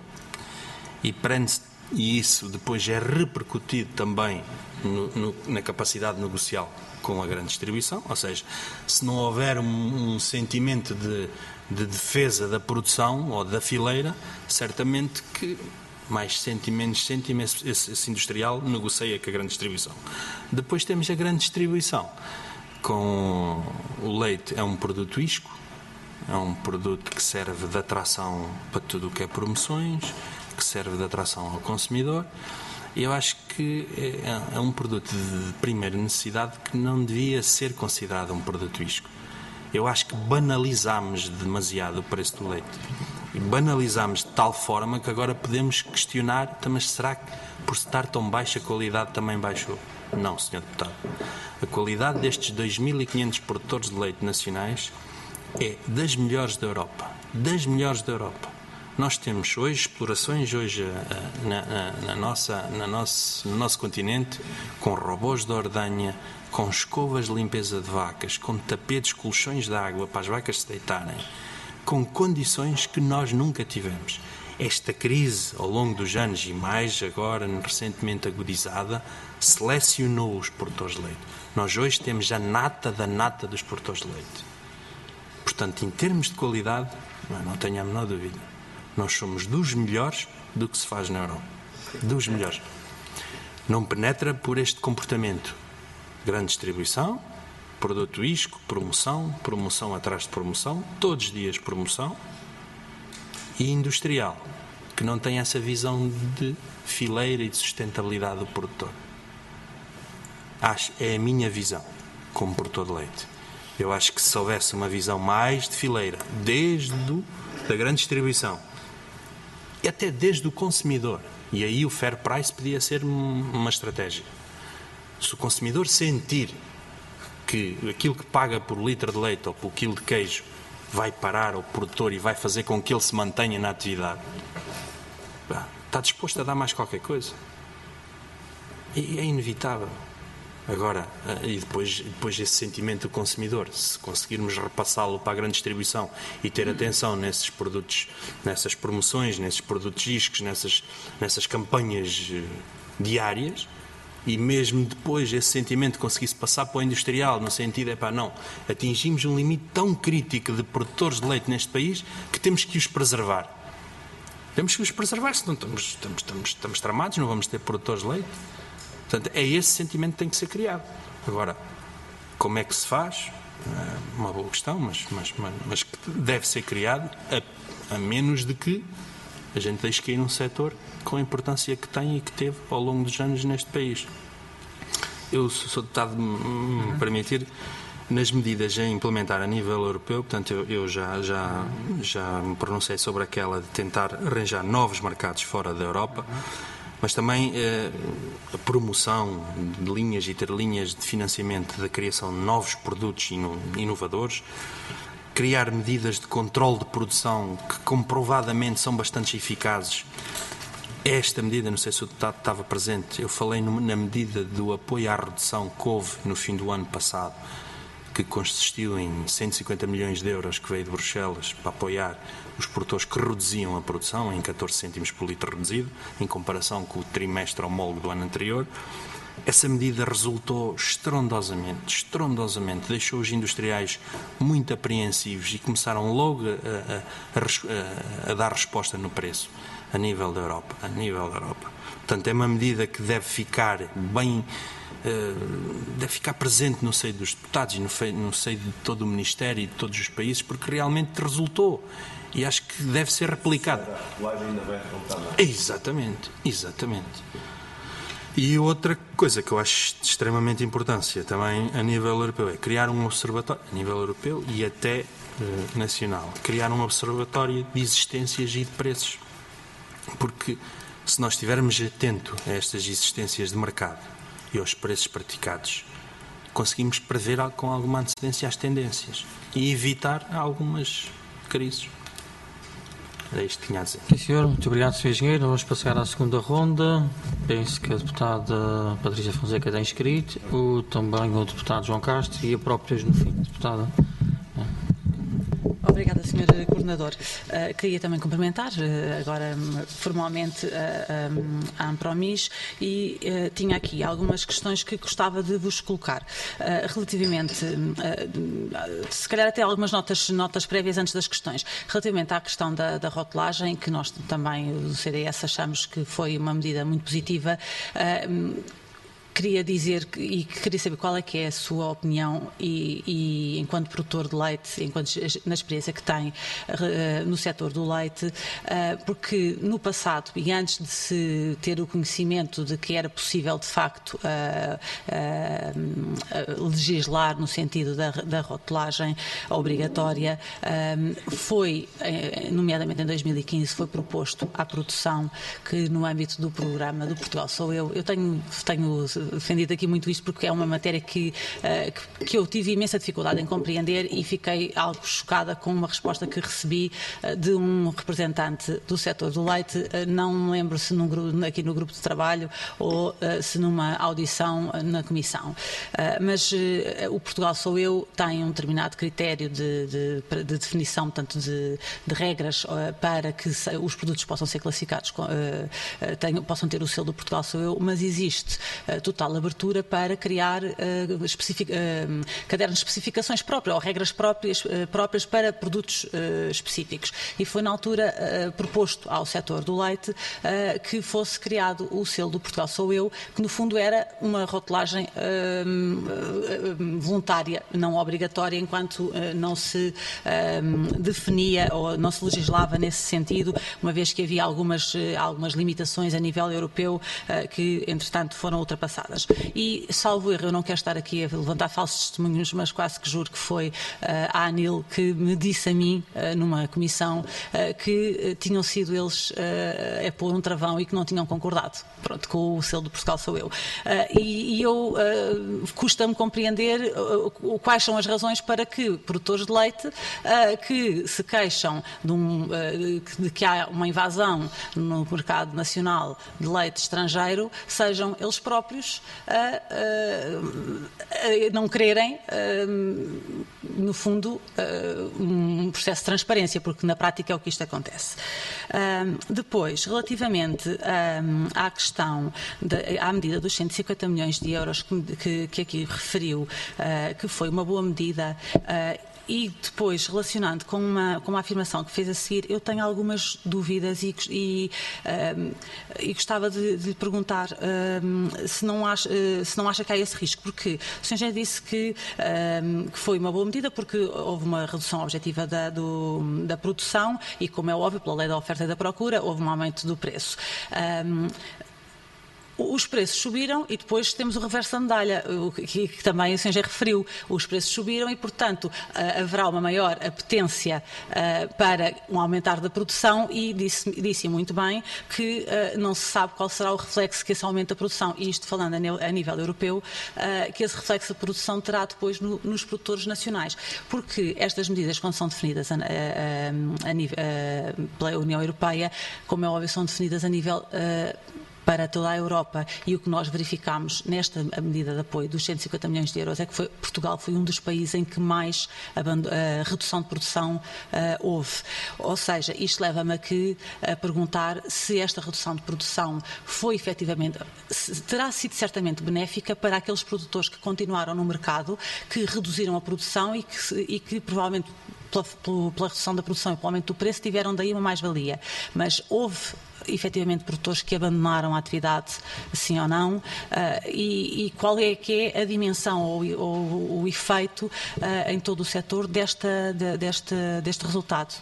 e isso depois é repercutido também na capacidade negocial com a grande distribuição, ou seja, se não houver um sentimento de defesa da produção ou da fileira, certamente que mais sente, menos sente, esse industrial negocia com a grande distribuição. Depois temos a grande distribuição. Com o leite, é um produto isco, é um produto que serve de atração para tudo o que é promoções, que serve de atração ao consumidor. E eu acho que é um produto de primeira necessidade que não devia ser considerado um produto isco. Eu acho que banalizamos demasiado o preço do leite. E banalizámos de tal forma que agora podemos questionar, mas será que por estar tão baixa a qualidade também baixou? Não, Sr. Deputado. A qualidade destes 2.500 produtores de leite nacionais é das melhores da Europa. Das melhores da Europa. Nós temos hoje explorações no nosso continente com robôs de ordenha, com escovas de limpeza de vacas, com tapetes, colchões de água para as vacas se deitarem, com condições que nós nunca tivemos. Esta crise, ao longo dos anos, e mais agora, recentemente agudizada, selecionou os produtores de leite. Nós hoje temos a nata da nata dos produtores de leite. Portanto, em termos de qualidade, não tenho a menor dúvida. Nós somos dos melhores do que se faz na Europa. Dos melhores. Não penetra por este comportamento. Grande distribuição, produto isco, promoção, promoção atrás de promoção, todos os dias promoção, e industrial, que não tem essa visão de fileira e de sustentabilidade do produtor. É a minha visão como produtor de leite. Eu acho que se houvesse uma visão mais de fileira, desde da grande distribuição e até desde o consumidor, e aí o fair price podia ser uma estratégia. Se o consumidor sentir que aquilo que paga por litro de leite ou por quilo de queijo vai parar ao produtor e vai fazer com que ele se mantenha na atividade, está disposto a dar mais qualquer coisa. E é inevitável. Agora, e depois esse sentimento do consumidor, se conseguirmos repassá-lo para a grande distribuição e ter atenção nesses produtos, nessas promoções, nesses produtos iscos, nessas campanhas diárias, e mesmo depois esse sentimento conseguisse passar para o industrial, no sentido, atingimos um limite tão crítico de produtores de leite neste país que temos que os preservar. Temos que os preservar, senão estamos tramados, não vamos ter produtores de leite. Portanto, é esse sentimento que tem que ser criado. Agora, como é que se faz? É uma boa questão, mas que deve ser criado, a menos de que a gente deixe cair num setor com a importância que tem e que teve ao longo dos anos neste país. Eu sou deputado, me permitir, nas medidas a implementar a nível europeu, portanto, eu já me pronunciei sobre aquela de tentar arranjar novos mercados fora da Europa, mas também a promoção de linhas e ter linhas de financiamento da criação de novos produtos inovadores, criar medidas de controle de produção que comprovadamente são bastante eficazes. Esta medida, não sei se o deputado estava presente, eu falei na medida do apoio à redução que houve no fim do ano passado, que consistiu em 150 milhões de euros que veio de Bruxelas para apoiar os produtores que reduziam a produção em 14 cêntimos por litro reduzido, em comparação com o trimestre homólogo do ano anterior. Essa medida resultou estrondosamente, deixou os industriais muito apreensivos e começaram logo a dar resposta no preço, a nível da Europa. Portanto, é uma medida que deve ficar presente no seio dos deputados e no seio de todo o Ministério e de todos os países, porque realmente resultou. E acho que deve ser replicado. Exatamente. E outra coisa que eu acho de extremamente importância também a nível europeu é criar um observatório, a nível europeu e até nacional, criar um observatório de existências e de preços. Porque se nós estivermos atentos a estas existências de mercado e aos preços praticados, conseguimos prever com alguma antecedência as tendências e evitar algumas crises. Era isto que tinha a dizer. Sim, senhor. Muito obrigado, Sr. Engenheiro. Vamos passar à segunda ronda. Penso que a deputada Patrícia Fonseca está inscrita, também o deputado João Castro e a própria no fim. Deputada. Obrigada, Sr. Coordenador. Queria também cumprimentar, agora formalmente, a Ampromis e tinha aqui algumas questões que gostava de vos colocar. Relativamente, se calhar até algumas notas prévias antes das questões. Relativamente à questão da rotulagem, que nós também, do CDS, achamos que foi uma medida muito positiva. queria dizer e queria saber qual é que é a sua opinião e enquanto produtor de leite, na experiência que tem no setor do leite, porque no passado e antes de se ter o conhecimento de que era possível de facto legislar no sentido da rotulagem obrigatória, foi, nomeadamente em 2015, foi proposto à produção que no âmbito do programa do Portugal Sou Eu tenho defendido aqui muito isto porque é uma matéria que eu tive imensa dificuldade em compreender e fiquei algo chocada com uma resposta que recebi de um representante do setor do leite, não me lembro se aqui no grupo de trabalho ou se numa audição na comissão. Mas o Portugal Sou Eu tem um determinado critério de definição, portanto, de regras para que os produtos possam ser classificados, possam ter o selo do Portugal Sou Eu, mas existe total abertura para criar cadernos de especificações próprias ou regras próprias para produtos específicos. E foi na altura proposto ao setor do leite que fosse criado o selo do Portugal Sou Eu, que no fundo era uma rotulagem voluntária, não obrigatória, enquanto não se definia ou não se legislava nesse sentido, uma vez que havia algumas limitações a nível europeu que, entretanto, foram ultrapassadas. E, salvo erro, eu não quero estar aqui a levantar falsos testemunhos, mas quase que juro que foi a ANIL que me disse a mim, numa comissão, que tinham sido eles a pôr um travão e que não tinham concordado, pronto, com o selo do Portugal Sou Eu. E eu custa-me compreender quais são as razões para que produtores de leite que se queixam de que há uma invasão no mercado nacional de leite estrangeiro sejam eles próprios a não quererem, no fundo, um processo de transparência, porque na prática é o que isto acontece. Depois, relativamente à questão, à medida dos 150 milhões de euros que aqui referiu, que foi uma boa medida, e depois, relacionando com uma afirmação que fez a seguir, eu tenho algumas dúvidas e gostava de lhe perguntar se não acha que há esse risco, porque o Sr. já disse que foi uma boa medida porque houve uma redução objetiva da produção e, como é óbvio, pela lei da oferta e da procura, houve um aumento do preço. Os preços subiram e depois temos o reverso da medalha, que também o senhor já referiu. Os preços subiram e, portanto, haverá uma maior apetência para um aumentar da produção e disse muito bem que não se sabe qual será o reflexo que esse aumento da produção, e isto falando a nível europeu, que esse reflexo da produção terá depois nos produtores nacionais. Porque estas medidas, quando são definidas pela União Europeia, como é óbvio, são definidas a nível para toda a Europa, e o que nós verificámos nesta medida de apoio dos 150 milhões de euros é que Portugal foi um dos países em que mais redução de produção houve. Ou seja, isto leva-me a perguntar se esta redução de produção foi efetivamente, terá sido certamente benéfica para aqueles produtores que continuaram no mercado, que reduziram a produção e que provavelmente pela redução da produção e pelo aumento do preço tiveram daí uma mais-valia. Mas houve efetivamente produtores que abandonaram a atividade, sim ou não, e qual é que é a dimensão ou o efeito em todo o setor deste resultado.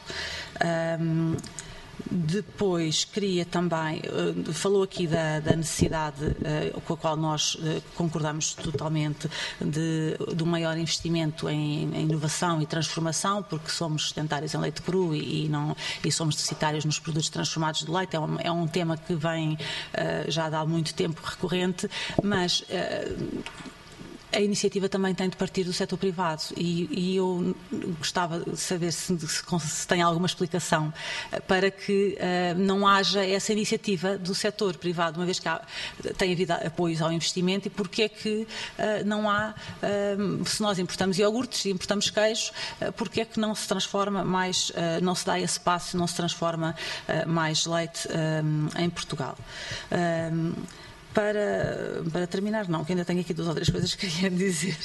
Depois queria também, falou aqui da necessidade com a qual nós concordamos totalmente de um maior investimento em inovação e transformação, porque somos sedentários em leite cru e somos deficitários nos produtos transformados de leite. É um tema que vem já há muito tempo recorrente, mas a iniciativa também tem de partir do setor privado e eu gostava de saber se tem alguma explicação para que não haja essa iniciativa do setor privado, uma vez que tem havido apoios ao investimento, e porque é que não há, se nós importamos iogurtes e importamos queijos, porque é que não se transforma mais, não se dá esse passo, não se transforma mais leite em Portugal. Para terminar, não, que ainda tenho aqui 2 ou 3 coisas que queria dizer.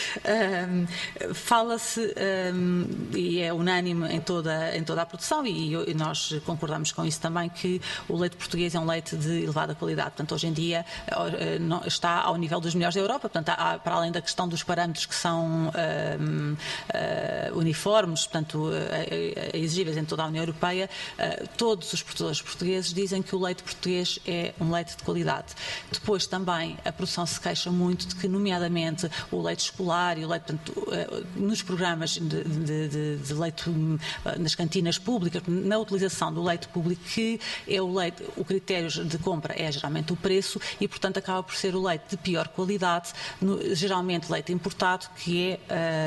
Fala-se, e é unânime em toda a produção, e nós concordamos com isso também, que o leite português é um leite de elevada qualidade. Portanto, hoje em dia está ao nível dos melhores da Europa. Portanto, para além da questão dos parâmetros que são uniformes, portanto, exigíveis em toda a União Europeia, todos os produtores portugueses dizem que o leite português é um leite de qualidade. Depois também a produção se queixa muito de que, nomeadamente, o leite escolar e o leite, portanto, nos programas de leite nas cantinas públicas, na utilização do leite público, que é o leite, o critério de compra é geralmente o preço e, portanto, acaba por ser o leite de pior qualidade, geralmente leite importado, que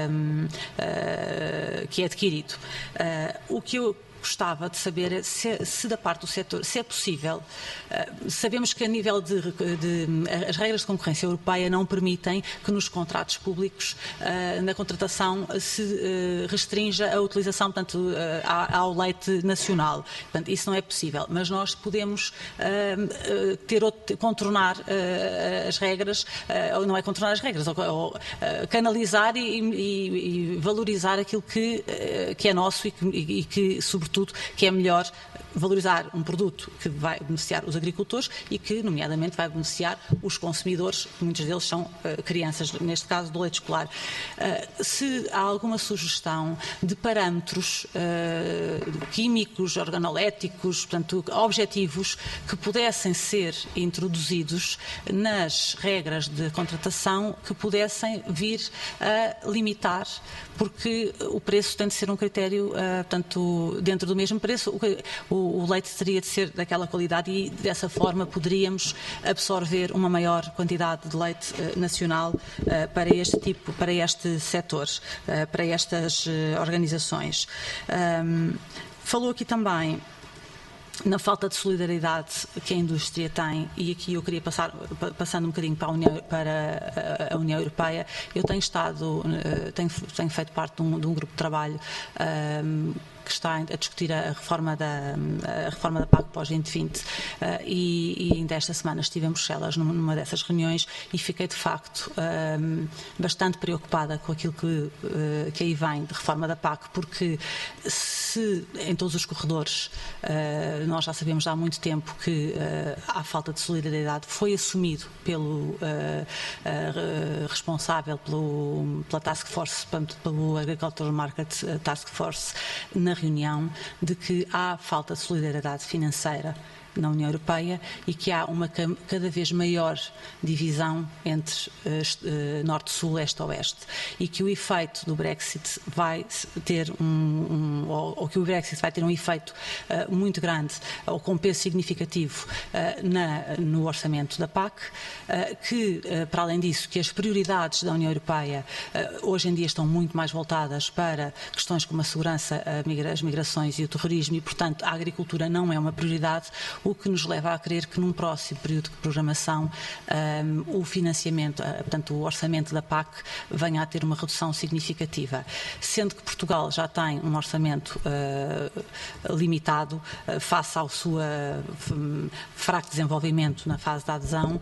é adquirido. O que eu gostava de saber se da parte do setor, se é possível. Sabemos que a nível as regras de concorrência europeia não permitem que nos contratos públicos, na contratação, se restrinja a utilização, portanto, ao leite nacional. Portanto, isso não é possível. Mas nós podemos contornar as regras, ou não é contornar as regras, ou canalizar e valorizar aquilo que é nosso e que, sobretudo, que é melhor valorizar um produto que vai beneficiar os agricultores e que, nomeadamente, vai beneficiar os consumidores, muitos deles são crianças, neste caso do leite escolar. Se há alguma sugestão de parâmetros químicos, organoléticos, portanto, objetivos, que pudessem ser introduzidos nas regras de contratação, que pudessem vir a limitar, porque o preço tem de ser um critério, portanto, dentro do mesmo preço, o leite teria de ser daquela qualidade e, dessa forma, poderíamos absorver uma maior quantidade de leite nacional para este setor, para estas organizações. Falou aqui também na falta de solidariedade que a indústria tem, e aqui eu queria passando um bocadinho para a União Europeia. Eu tenho feito parte de um grupo de trabalho que está a discutir a reforma da PAC pós-2020 e ainda esta semana estive em Bruxelas numa dessas reuniões e fiquei de facto bastante preocupada com aquilo que aí vem de reforma da PAC, porque se em todos os corredores nós já sabemos há muito tempo que há falta de solidariedade, foi assumido pelo responsável pela Task Force, pelo Agricultural Market Task Force, na reunião, de que há falta de solidariedade financeira na União Europeia e que há uma cada vez maior divisão entre Norte-Sul, Este-Oeste, e que o efeito do Brexit vai ter ou que o Brexit vai ter um efeito muito grande, ou com peso significativo no orçamento da PAC, que, para além disso, que as prioridades da União Europeia hoje em dia estão muito mais voltadas para questões como a segurança, as migrações e o terrorismo, e, portanto, a agricultura não é uma prioridade, o que nos leva a crer que num próximo período de programação o financiamento, portanto o orçamento da PAC venha a ter uma redução significativa, sendo que Portugal já tem um orçamento limitado face ao seu fraco desenvolvimento na fase da adesão.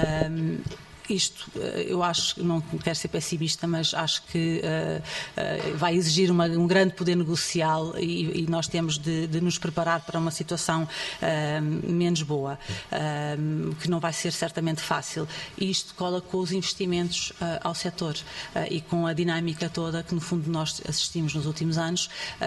Isto, eu acho, não quero ser pessimista, mas acho que vai exigir um grande poder negocial e nós temos de nos preparar para uma situação menos boa, que não vai ser certamente fácil. E isto cola com os investimentos ao setor e com a dinâmica toda que, no fundo, nós assistimos nos últimos anos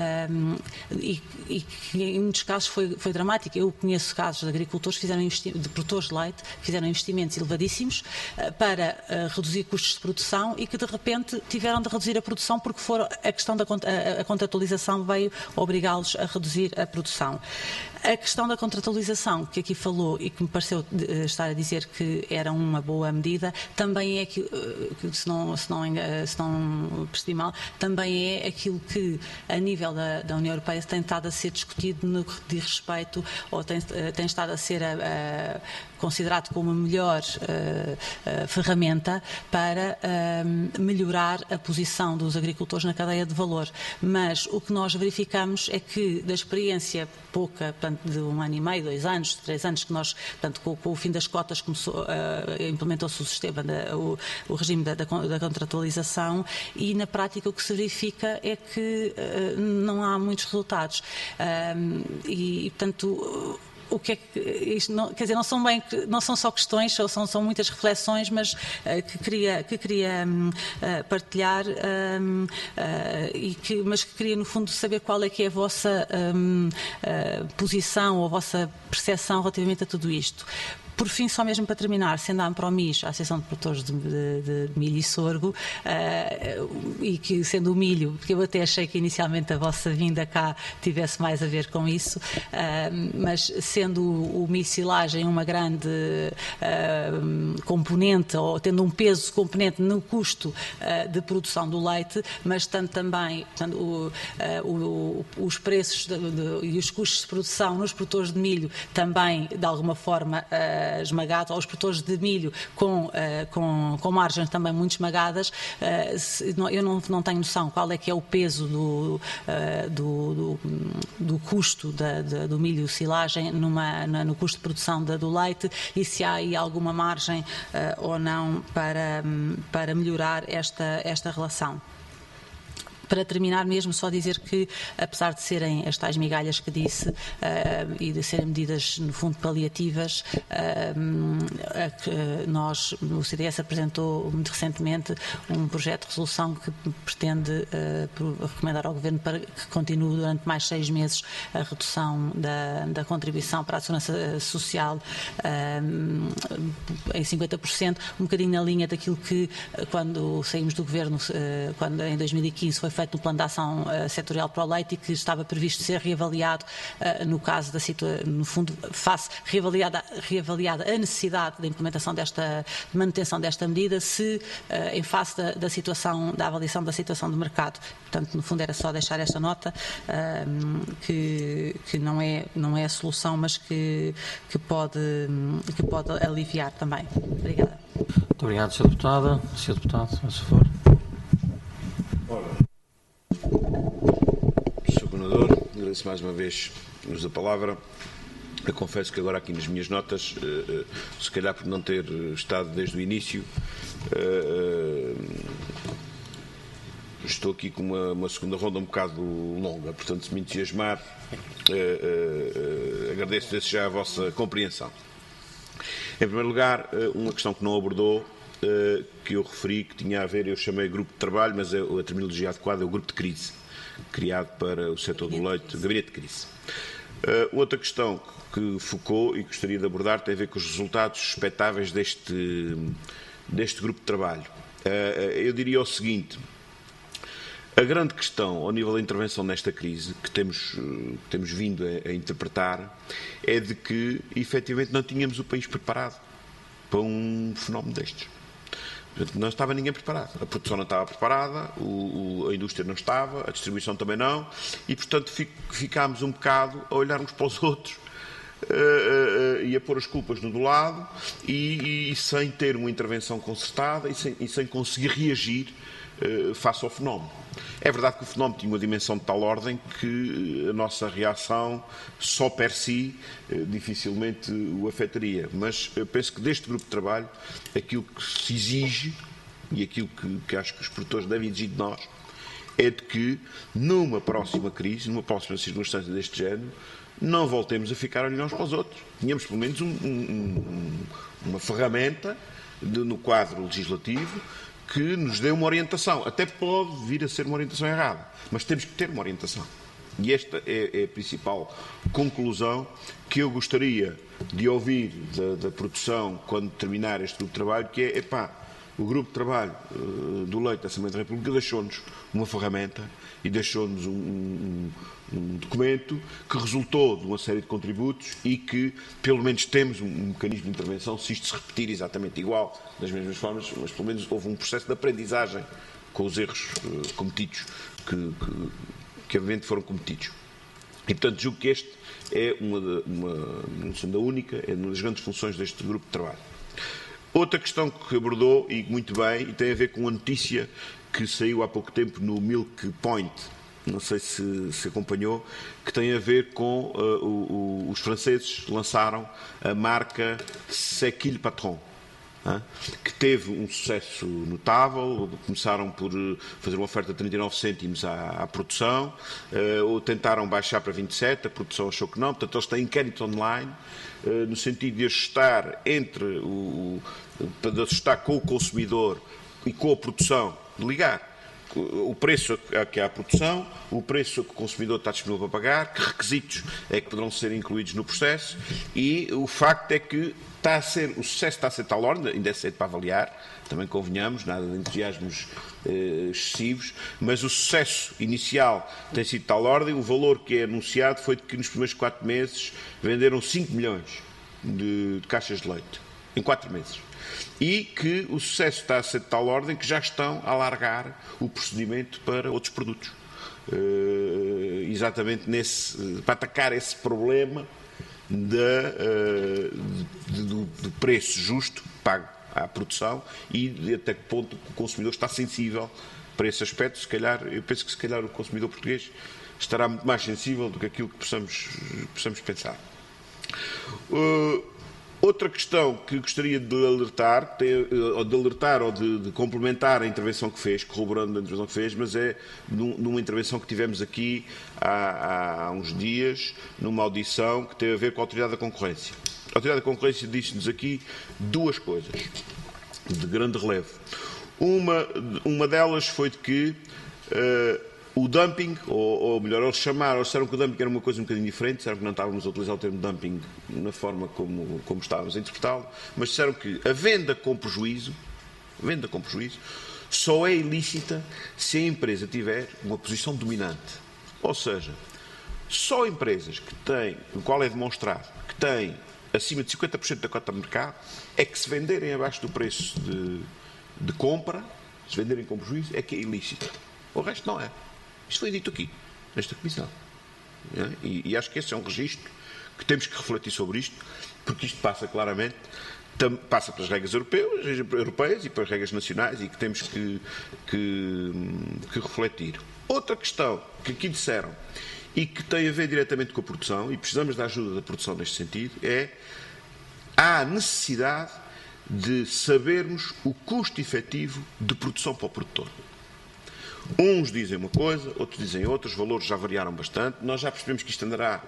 e que, em muitos casos, foi dramático. Eu conheço casos de agricultores, de produtores de leite, que fizeram investimentos elevadíssimos para reduzir custos de produção e que de repente tiveram de reduzir a produção porque a questão da contratualização veio obrigá-los a reduzir a produção. A questão da contratualização, que aqui falou e que me pareceu estar a dizer que era uma boa medida, também é que se não percebi mal, também é aquilo que a nível da União Europeia tem estado a ser discutido no que diz respeito, ou tem estado a ser considerado como a melhor ferramenta para melhorar a posição dos agricultores na cadeia de valor. Mas o que nós verificamos é que, da experiência pouca, portanto, de 1 ano e meio, 2 anos, 3 anos, que nós, portanto, com o fim das cotas, implementou-se o sistema, o regime da contratualização, e na prática o que se verifica é que não há muitos resultados. E portanto, o que é que isto não, quer dizer, não são só questões, são muitas reflexões, mas que queria partilhar, mas que queria no fundo saber qual é que é a vossa posição ou a vossa percepção relativamente a tudo isto. Por fim, só mesmo para terminar, sendo a AMPROMIS, a Associação de Produtores de Milho e Sorgo, e que sendo o milho, porque eu até achei que inicialmente a vossa vinda cá tivesse mais a ver com isso, mas sendo o milho silagem uma grande componente, ou tendo um peso componente no custo de produção do leite, mas estando também os preços e os custos de produção nos produtores de milho também, de alguma forma, esmagado, aos produtores de milho com margens também muito esmagadas, eu não tenho noção qual é que é o peso do custo do milho silagem no custo de produção do leite, e se há aí alguma margem ou não para melhorar esta relação. Para terminar mesmo, só dizer que, apesar de serem as tais migalhas que disse e de serem medidas, no fundo, paliativas, o CDS apresentou muito recentemente um projeto de resolução que pretende recomendar ao Governo para que continue durante mais 6 meses a redução da contribuição para a segurança social em 50%, um bocadinho na linha daquilo que, quando saímos do Governo, quando em 2015 foi feito no plano de ação setorial para o leite, e que estava previsto ser reavaliado no caso da situação, no fundo, reavaliada a necessidade da implementação de manutenção desta medida, se em face da situação, da avaliação da situação do mercado. Portanto, no fundo, era só deixar esta nota, que não é a solução, mas que pode aliviar também. Obrigada. Muito obrigado, Sr. Deputada. Sr. Deputado, se for. Sr. Governador, agradeço mais uma vez-nos a palavra. Eu confesso que agora aqui nas minhas notas, se calhar por não ter estado desde o início, estou aqui com uma segunda ronda um bocado longa, portanto, se me entusiasmar, agradeço desde já a vossa compreensão. Em primeiro lugar, uma questão que não abordou, que eu referi, que tinha a ver, eu chamei grupo de trabalho, mas a terminologia adequada é o grupo de crise, criado para o setor do leite, o gabinete de crise. Outra questão que focou e gostaria de abordar tem a ver com os resultados expectáveis deste grupo de trabalho. Eu diria o seguinte: a grande questão ao nível da intervenção nesta crise, que temos vindo a interpretar, é de que efetivamente não tínhamos o país preparado para um fenómeno destes. Não estava ninguém preparado. A produção não estava preparada, a indústria não estava, a distribuição também não, e portanto ficámos um bocado a olhar uns para os outros e a pôr as culpas no do lado, e sem ter uma intervenção concertada e sem conseguir reagir face ao fenómeno. É verdade que o fenómeno tinha uma dimensão de tal ordem que a nossa reação só per si dificilmente o afetaria, mas eu penso que deste grupo de trabalho aquilo que se exige, e aquilo que acho que os produtores devem exigir de nós, é de que numa próxima crise, numa próxima circunstância deste género, não voltemos a ficar a olhar uns para os outros. Tínhamos pelo menos uma ferramenta no quadro legislativo que nos dê uma orientação. Até pode vir a ser uma orientação errada, mas temos que ter uma orientação. E esta é a principal conclusão que eu gostaria de ouvir da produção quando terminar este grupo de trabalho, que é, o grupo de trabalho do leite da Assembleia da República deixou-nos uma ferramenta e deixou-nos um documento que resultou de uma série de contributos e que, pelo menos, temos um mecanismo de intervenção, se isto se repetir exatamente igual, das mesmas formas, mas pelo menos houve um processo de aprendizagem com os erros cometidos, que obviamente foram cometidos. E, portanto, julgo que este é não sendo a única, é uma das grandes funções deste grupo de trabalho. Outra questão que abordou, e muito bem, e tem a ver com a notícia que saiu há pouco tempo no Milk Point, não sei se acompanhou, que tem a ver com os franceses lançaram a marca C'est qui le patron, que teve um sucesso notável. Começaram por fazer uma oferta de 39 cêntimos à produção, ou tentaram baixar para 27, a produção achou que não, portanto eles têm inquérito online, no sentido de ajustar de ajustar com o consumidor e com a produção, de ligar o preço que há à produção, o preço que o consumidor está disponível para pagar, que requisitos é que poderão ser incluídos no processo, e o facto é que o sucesso está a ser de tal ordem, ainda é cedo para avaliar, também convenhamos, nada de entusiasmos excessivos, mas o sucesso inicial tem sido de tal ordem. O valor que é anunciado foi de que nos primeiros 4 meses venderam 5 milhões de caixas de leite, em 4 meses. E que o sucesso está a ser de tal ordem que já estão a alargar o procedimento para outros produtos. Exatamente para atacar esse problema do preço justo pago à produção e de até que ponto o consumidor está sensível para esse aspecto. Se calhar, eu penso que se calhar o consumidor português estará muito mais sensível do que aquilo que possamos pensar. Outra questão que gostaria de alertar ou de complementar a intervenção que fez, corroborando a intervenção que fez, mas é numa intervenção que tivemos aqui há uns dias, numa audição que tem a ver com a Autoridade da Concorrência. A Autoridade da Concorrência disse-nos aqui 2 coisas de grande relevo. Uma delas foi de que o dumping, ou melhor, eles disseram que o dumping era uma coisa um bocadinho diferente, disseram que não estávamos a utilizar o termo dumping na forma como estávamos a interpretá-lo, mas disseram que a venda com prejuízo só é ilícita se a empresa tiver uma posição dominante. Ou seja, só empresas no qual é demonstrado que têm acima de 50% da cota de mercado é que, se venderem abaixo do preço de compra, se venderem com prejuízo, é que é ilícito. O resto não é. Isto foi dito aqui, nesta comissão. E acho que esse é um registro que temos que refletir sobre isto, porque isto passa claramente, passa pelas regras europeias e pelas regras nacionais, e que temos que refletir. Outra questão que aqui disseram e que tem a ver diretamente com a produção, e precisamos da ajuda da produção neste sentido, há a necessidade de sabermos o custo efetivo de produção para o produtor. Uns dizem uma coisa, outros dizem outra, os valores já variaram bastante. Nós já percebemos que isto andará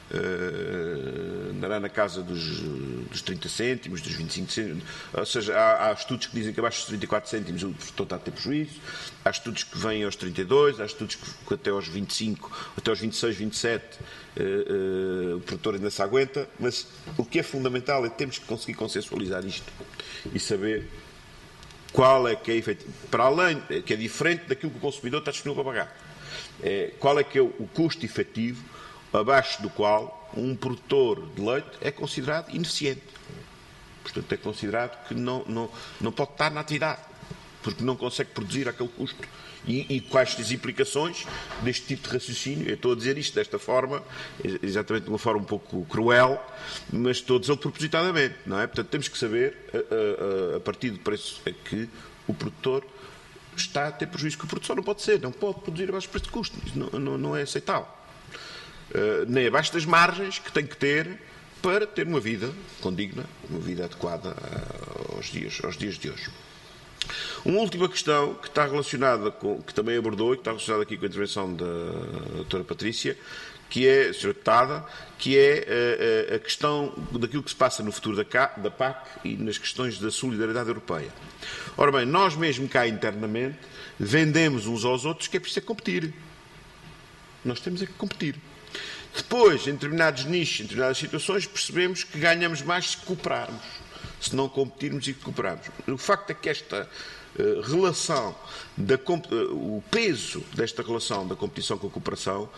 na casa dos 30 cêntimos, dos 25 cêntimos. Ou seja, há estudos que dizem que abaixo dos 34 cêntimos o produtor está a ter prejuízo, há estudos que vêm aos 32, há estudos que até aos 25, até aos 26, 27 o produtor ainda se aguenta, mas o que é fundamental é que temos que conseguir consensualizar isto e saber qual é que é efetivo, para além, que é diferente daquilo que o consumidor está disponível para pagar. Qual é que é o custo efetivo abaixo do qual um produtor de leite é considerado ineficiente. Portanto, é considerado que não pode estar na atividade, porque não consegue produzir aquele custo. E quais as implicações deste tipo de raciocínio? Eu estou a dizer isto desta forma, exatamente de uma forma um pouco cruel, mas estou a dizê-lo propositadamente, não é? Portanto, temos que saber, a partir do preço a que o produtor está a ter prejuízo, que o produtor não pode produzir abaixo do preço de custo. Isso não é aceitável. Nem abaixo das margens que tem que ter para ter uma vida condigna, uma vida adequada aos dias de hoje. Uma última questão que está relacionada que também abordou e que está relacionada aqui com a intervenção da doutora Patrícia, que é, senhora deputada, que é a questão daquilo que se passa no futuro da PAC e nas questões da solidariedade europeia. Ora bem, nós mesmo cá internamente vendemos uns aos outros que é preciso competir. Nós temos que competir. Depois, em determinados nichos, em determinadas situações, percebemos que ganhamos mais se cooperarmos, se não competirmos e cooperarmos. O facto é que esta relação, o peso desta relação da competição com a cooperação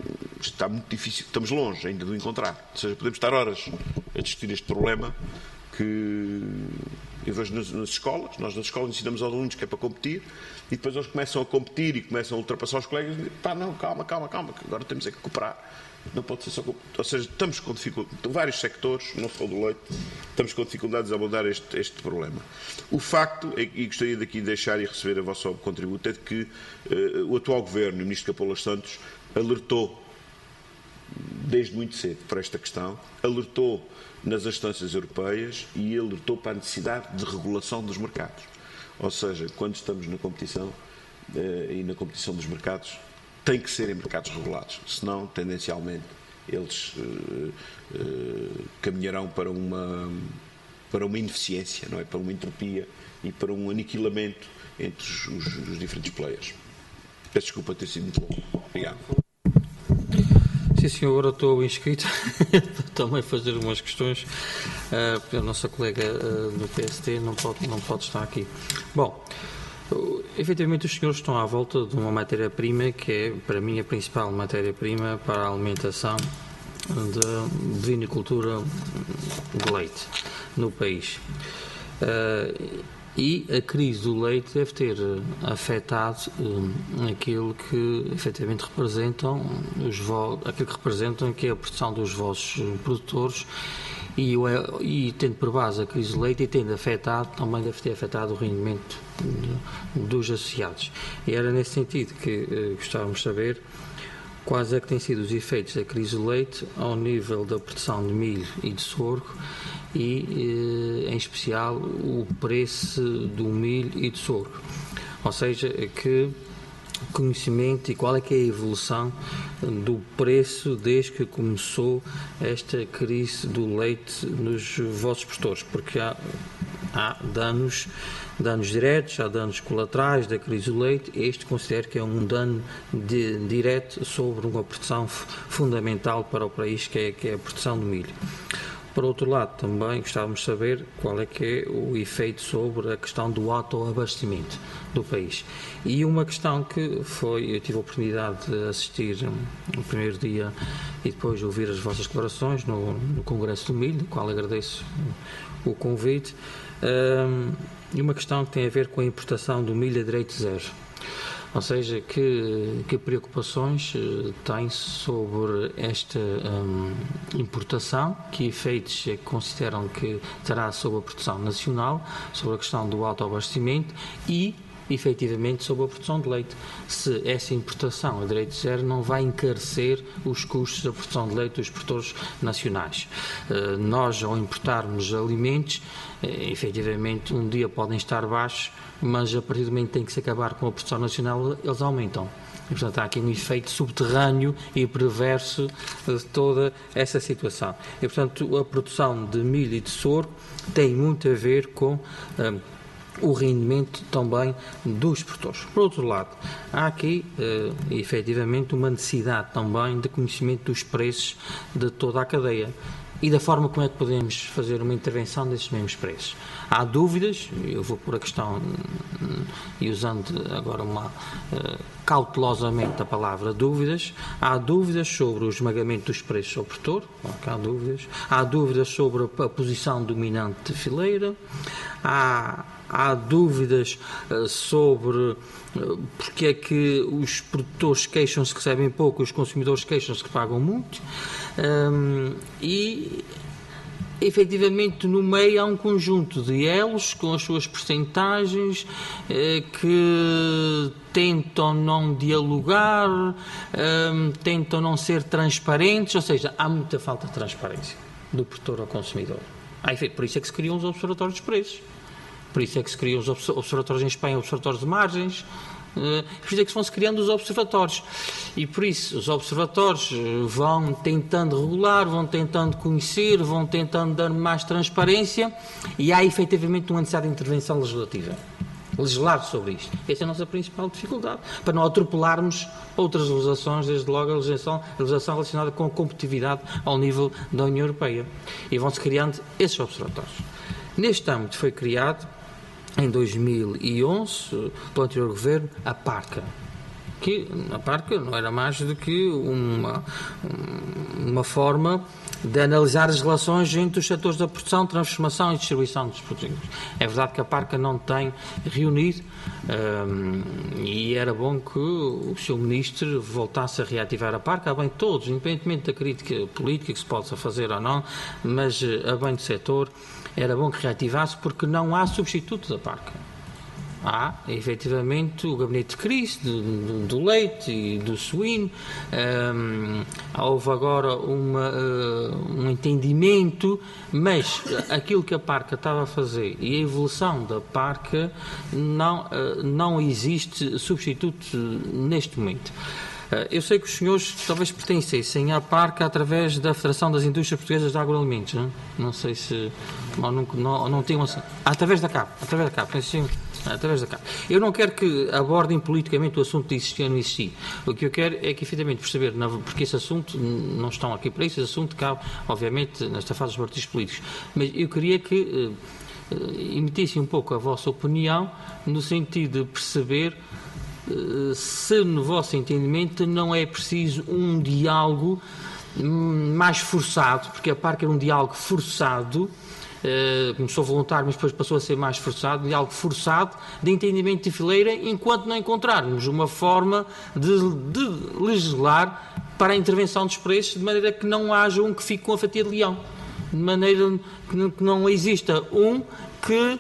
está muito difícil, estamos longe ainda de o encontrar. Ou seja, podemos estar horas a discutir este problema que eu vejo nas escolas, nós nas escolas ensinamos aos alunos que é para competir, e depois eles começam a competir e começam a ultrapassar os colegas e dizem, pá, não, calma, que agora temos é que cooperar. Não pode ser só competir. Ou seja, estamos com dificuldades, vários sectores, não só do leite, estamos com dificuldades a abordar este problema. O facto, e gostaria daqui de deixar e receber a vossa contributo, é de que o atual Governo, o Ministro Capolas Santos, alertou desde muito cedo para esta questão, alertou nas instâncias europeias e alertou para a necessidade de regulação dos mercados. Ou seja, quando estamos na competição e na competição dos mercados, tem que ser em mercados regulados, senão, tendencialmente, eles caminharão para uma ineficiência, não é? Para uma entropia e para um aniquilamento entre os diferentes players. Peço desculpa ter sido muito longo. Obrigado. Sim, senhor, agora estou inscrito para também fazer umas questões, porque a nossa colega do PST não pode estar aqui. Bom, efetivamente os senhores estão à volta de uma matéria-prima que é, para mim, a principal matéria-prima para a alimentação da vinicultura de leite no país. E a crise do leite deve ter afetado aquilo que efetivamente representam que é a produção dos vossos produtores e tendo por base a crise do leite e tendo afetado, também deve ter afetado o rendimento dos associados. E era nesse sentido que gostávamos de saber quais é que têm sido os efeitos da crise do leite ao nível da produção de milho e de sorgo e, em especial, o preço do milho e do sorgo. Ou seja, que conhecimento e qual é que é a evolução do preço desde que começou esta crise do leite nos vossos produtores, porque há danos diretos, há danos colaterais da crise do leite. Este considero que é um dano direto sobre uma produção fundamental para o país, que é a produção do milho. Por outro lado, também gostávamos de saber qual é que é o efeito sobre a questão do autoabastecimento do país. E uma questão que eu tive a oportunidade de assistir no primeiro dia e depois ouvir as vossas declarações no Congresso do Milho, do qual agradeço o convite, e uma questão que tem a ver com a importação do milho a direito zero. Ou seja, que preocupações tem sobre esta importação, que efeitos é que consideram que terá sobre a produção nacional, sobre a questão do autoabastecimento e, efetivamente, sobre a produção de leite. Se essa importação a direito zero não vai encarecer os custos da produção de leite dos produtores nacionais. Nós, ao importarmos alimentos, efetivamente, um dia podem estar baixos, mas a partir do momento que tem que se acabar com a produção nacional, eles aumentam. E, portanto, há aqui um efeito subterrâneo e perverso de toda essa situação. E, portanto, a produção de milho e de sorgo tem muito a ver com o rendimento também dos produtores. Por outro lado, há aqui, efetivamente, uma necessidade também de conhecimento dos preços de toda a cadeia e da forma como é que podemos fazer uma intervenção desses mesmos preços. Há dúvidas, eu vou pôr a questão, e usando agora cautelosamente a palavra dúvidas, há dúvidas sobre o esmagamento dos preços ao produtor, há dúvidas sobre a posição dominante de fileira, há dúvidas sobre porque é que os produtores queixam-se que recebem pouco, os consumidores queixam-se que pagam muito, e efetivamente no meio há um conjunto de elos com as suas percentagens que tentam não dialogar, tentam não ser transparentes, ou seja, há muita falta de transparência do produtor ao consumidor. Por isso é que se criam os observatórios dos preços. Por isso é que se criam os observatórios em Espanha, observatórios de margens, por isso é que vão-se criando os observatórios. E por isso os observatórios vão tentando regular, vão tentando conhecer, vão tentando dar mais transparência e há efetivamente uma necessidade de intervenção legislativa. Legislar sobre isto. Essa é a nossa principal dificuldade, para não atropelarmos outras legislações, desde logo a legislação relacionada com a competitividade ao nível da União Europeia. E vão-se criando esses observatórios. Neste âmbito foi criado, em 2011, pelo anterior governo, a PARCA. Que a PARCA não era mais do que uma forma de analisar as relações entre os setores da produção, transformação e distribuição dos produtos. É verdade que a PARCA não tem reunido e era bom que o Sr. Ministro voltasse a reativar a PARCA, a bem de todos, independentemente da crítica política que se possa fazer ou não, mas a bem do setor era bom que reativasse, porque não há substituto da PARCA. Há, efetivamente, o gabinete de crise do leite e do suíno. Houve agora um entendimento, mas aquilo que a PARCA estava a fazer e a evolução da PARCA não existe substituto neste momento. Eu sei que os senhores talvez pertencessem à PARCA através da Federação das Indústrias Portuguesas de Agroalimentos, não sei se... não tinham... Através da CAP, através da CAP. Eu não quero que abordem politicamente o assunto de existir ou não existir. O que eu quero é que, efetivamente, perceber, porque esse assunto, não estão aqui para isso, esse assunto cabe, obviamente, nesta fase dos partidos políticos. Mas eu queria que emitissem um pouco a vossa opinião, no sentido de perceber se, no vosso entendimento, não é preciso um diálogo mais forçado, porque a PARCA era um diálogo forçado, começou voluntário, mas depois passou a ser mais forçado, um diálogo forçado de entendimento de fileira, enquanto não encontrarmos uma forma de legislar para a intervenção dos preços, de maneira que não haja um que fique com a fatia de leão, de maneira que não exista um que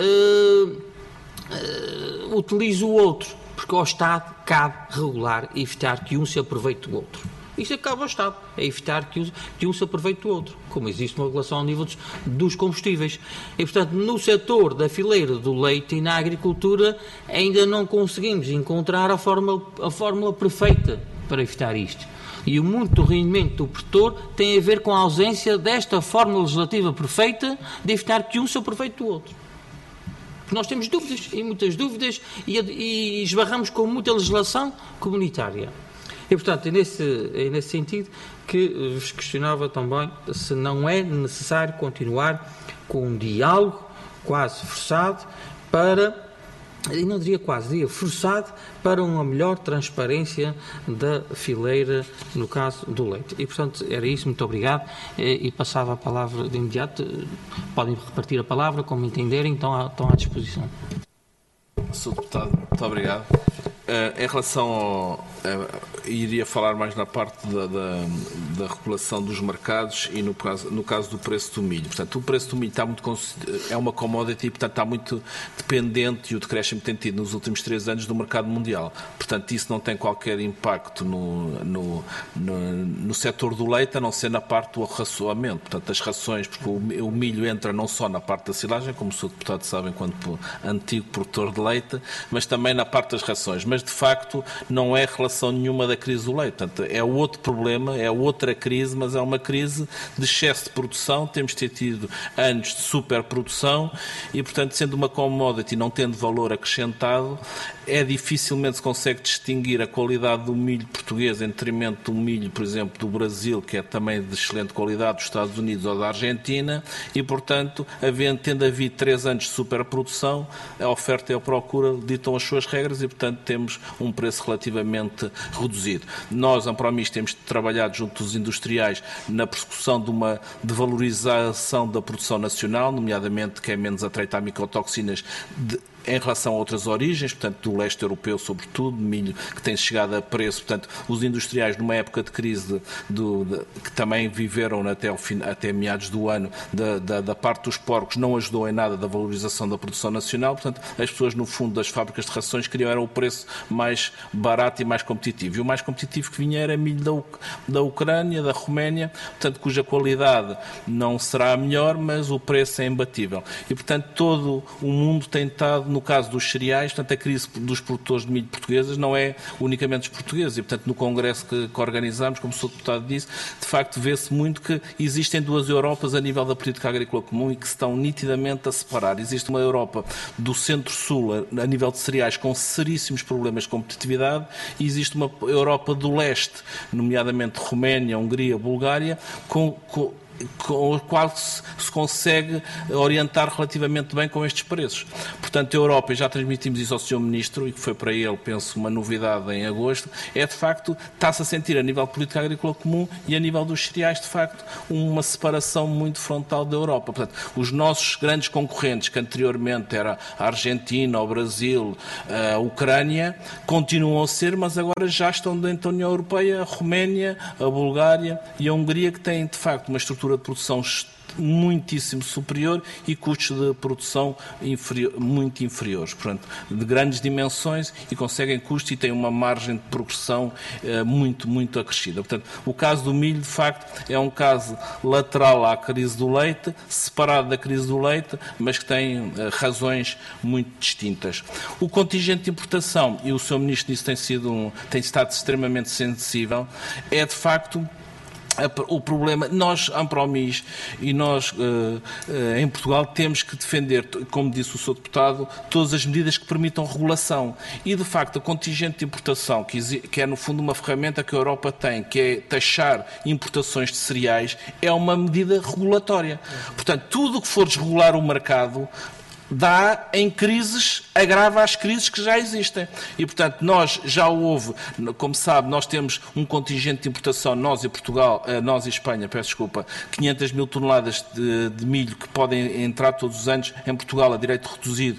utilize o outro, porque ao Estado cabe regular e evitar que um se aproveite do outro. Isso cabe ao Estado, é evitar que um se aproveite do outro, como existe uma regulação ao nível dos combustíveis. E, portanto, no setor da fileira do leite e na agricultura ainda não conseguimos encontrar a fórmula perfeita para evitar isto. E o muito do rendimento do produtor tem a ver com a ausência desta fórmula legislativa perfeita de evitar que um se aproveite do outro. Porque nós temos dúvidas, e muitas dúvidas, e esbarramos com muita legislação comunitária. E, portanto, é nesse sentido que vos questionava também se não é necessário continuar com um diálogo quase forçado para, e não diria quase, diria forçado, para uma melhor transparência da fileira, no caso do leite. E, portanto, era isso, muito obrigado, e passava a palavra de imediato. Podem repartir a palavra, como entenderem, estão à disposição. Sr. Deputado, muito obrigado. Em relação iria falar mais na parte da regulação dos mercados e no caso do preço do milho. Portanto, o preço do milho é uma commodity e, portanto, está muito dependente, e o decréscimo tem tido nos últimos 3 anos, do mercado mundial. Portanto, isso não tem qualquer impacto no setor do leite, a não ser na parte do arraçoamento. Portanto, as rações, porque o milho entra não só na parte da silagem, como o Sr. Deputado sabe, enquanto antigo produtor de leite, mas também na parte das rações. Mas, de facto, não é relação nenhuma da crise do leite. Portanto, é outro problema, é outra crise, mas é uma crise de excesso de produção. Temos tido anos de superprodução e, portanto, sendo uma commodity, não tendo valor acrescentado, dificilmente se consegue distinguir a qualidade do milho português em detrimento do milho, por exemplo, do Brasil, que é também de excelente qualidade, dos Estados Unidos ou da Argentina, e, portanto, tendo havido 3 anos de superprodução, a oferta e a procura ditam as suas regras e, portanto, temos um preço relativamente reduzido. Nós, Ampromis, temos trabalhado junto dos industriais na persecução de valorização da produção nacional, nomeadamente que é menos atreita a micotoxinas em relação a outras origens, portanto, do leste europeu, sobretudo, milho que tem chegado a preço. Portanto, os industriais, numa época de crise que também viveram até meados do ano, da parte dos porcos, não ajudou em nada da valorização da produção nacional. Portanto, as pessoas, no fundo, das fábricas de rações queriam era o preço mais barato e mais competitivo. E o mais competitivo que vinha era milho da Ucrânia, da Roménia, portanto, cuja qualidade não será a melhor, mas o preço é imbatível. E, portanto, todo o mundo tem estado, no caso dos cereais, portanto, a crise dos produtores de milho portugueses não é unicamente dos portugueses. E, portanto, no congresso que organizamos, como o Sr. Deputado disse, de facto vê-se muito que existem 2 Europas a nível da política agrícola comum e que se estão nitidamente a separar. Existe uma Europa do centro-sul, a nível de cereais, com seríssimos problemas de competitividade, e existe uma Europa do leste, nomeadamente Roménia, Hungria, Bulgária, com o qual se consegue orientar relativamente bem com estes preços. Portanto, a Europa, e já transmitimos isso ao Sr. Ministro, e que foi para ele, penso, uma novidade em agosto, de facto, está-se a sentir a nível de política agrícola comum e a nível dos cereais, de facto, uma separação muito frontal da Europa. Portanto, os nossos grandes concorrentes, que anteriormente era a Argentina, o Brasil, a Ucrânia, continuam a ser, mas agora já estão dentro da União Europeia, a Roménia, a Bulgária e a Hungria, que têm, de facto, uma estrutura de produção muitíssimo superior e custos de produção muito inferiores, portanto, de grandes dimensões, e conseguem custos e têm uma margem de progressão muito acrescida. Portanto, o caso do milho, de facto, é um caso lateral à crise do leite, separado da crise do leite, mas que tem razões muito distintas. O contingente de importação, e o Sr. Ministro nisso tem estado extremamente sensível, é de facto o problema. Nós, Ampromis, e nós em Portugal temos que defender, como disse o Sr. Deputado, todas as medidas que permitam regulação. E, de facto, a contingente de importação, que é no fundo uma ferramenta que a Europa tem, que é taxar importações de cereais, é uma medida regulatória. Portanto, tudo o que for desregular o mercado dá em crises, agrava as crises que já existem. E, portanto, nós já houve, como sabe, nós temos um contingente de importação, nós e Espanha, 500 mil toneladas de milho que podem entrar todos os anos em Portugal a direito reduzido,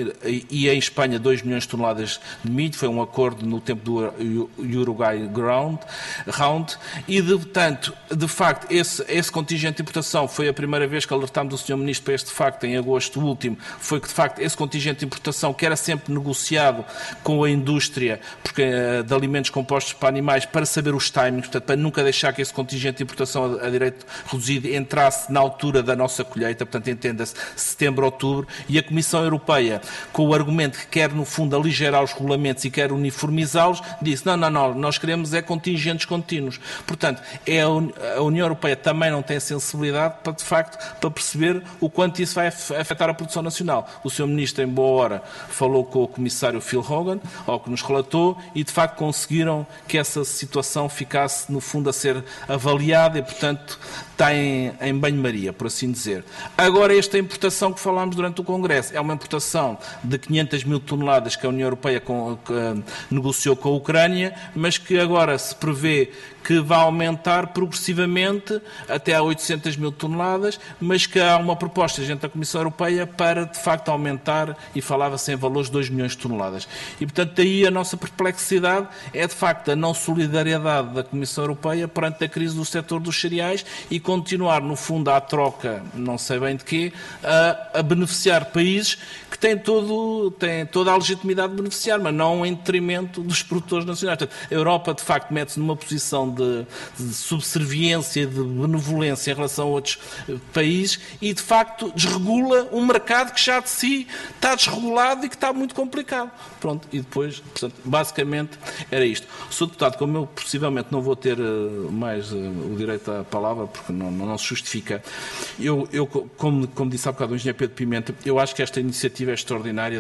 e em Espanha 2 milhões de toneladas de milho. Foi um acordo no tempo do Uruguay Round, e, portanto, de facto, esse contingente de importação foi a primeira vez que alertámos o Sr. Ministro para este facto, em agosto último, foi que, de facto, esse contingente de importação, que era sempre negociado com a indústria de alimentos compostos para animais, para saber os timings, portanto, para nunca deixar que esse contingente de importação a direito reduzido entrasse na altura da nossa colheita, portanto, entenda-se, setembro, outubro, e a Comissão Europeia, com o argumento que quer, no fundo, aligerar os regulamentos e quer uniformizá-los, disse, não, nós queremos contingentes contínuos. Portanto, a União Europeia também não tem sensibilidade para, de facto, para perceber o quanto isso vai afetar a produção nacional. O Sr. Ministro, em boa hora, falou com o Comissário Phil Hogan, ao que nos relatou, e de facto conseguiram que essa situação ficasse, no fundo, a ser avaliada e, portanto, está em banho-maria, por assim dizer. Agora, esta importação que falámos durante o Congresso é uma importação de 500 mil toneladas que a União Europeia negociou com a Ucrânia, mas que agora se prevê que vai aumentar progressivamente até a 800 mil toneladas, mas que há uma proposta junto da Comissão Europeia para, de facto, aumentar, e falava-se em valores de 2 milhões de toneladas. E, portanto, daí a nossa perplexidade é, de facto, a não solidariedade da Comissão Europeia perante a crise do setor dos cereais e continuar, no fundo, à troca, não sei bem de quê, a beneficiar países que têm toda a legitimidade de beneficiar, mas não em detrimento dos produtores nacionais. Portanto, a Europa, de facto, mete-se numa posição de subserviência, de benevolência em relação a outros países e, de facto, desregula um mercado que já de si está desregulado e que está muito complicado. Pronto, e depois, portanto, basicamente era isto. Sr. Deputado, como eu possivelmente não vou ter mais o direito à palavra, porque não se justifica, eu como disse há bocado o engenheiro Pedro Pimenta, eu acho que esta iniciativa é extraordinária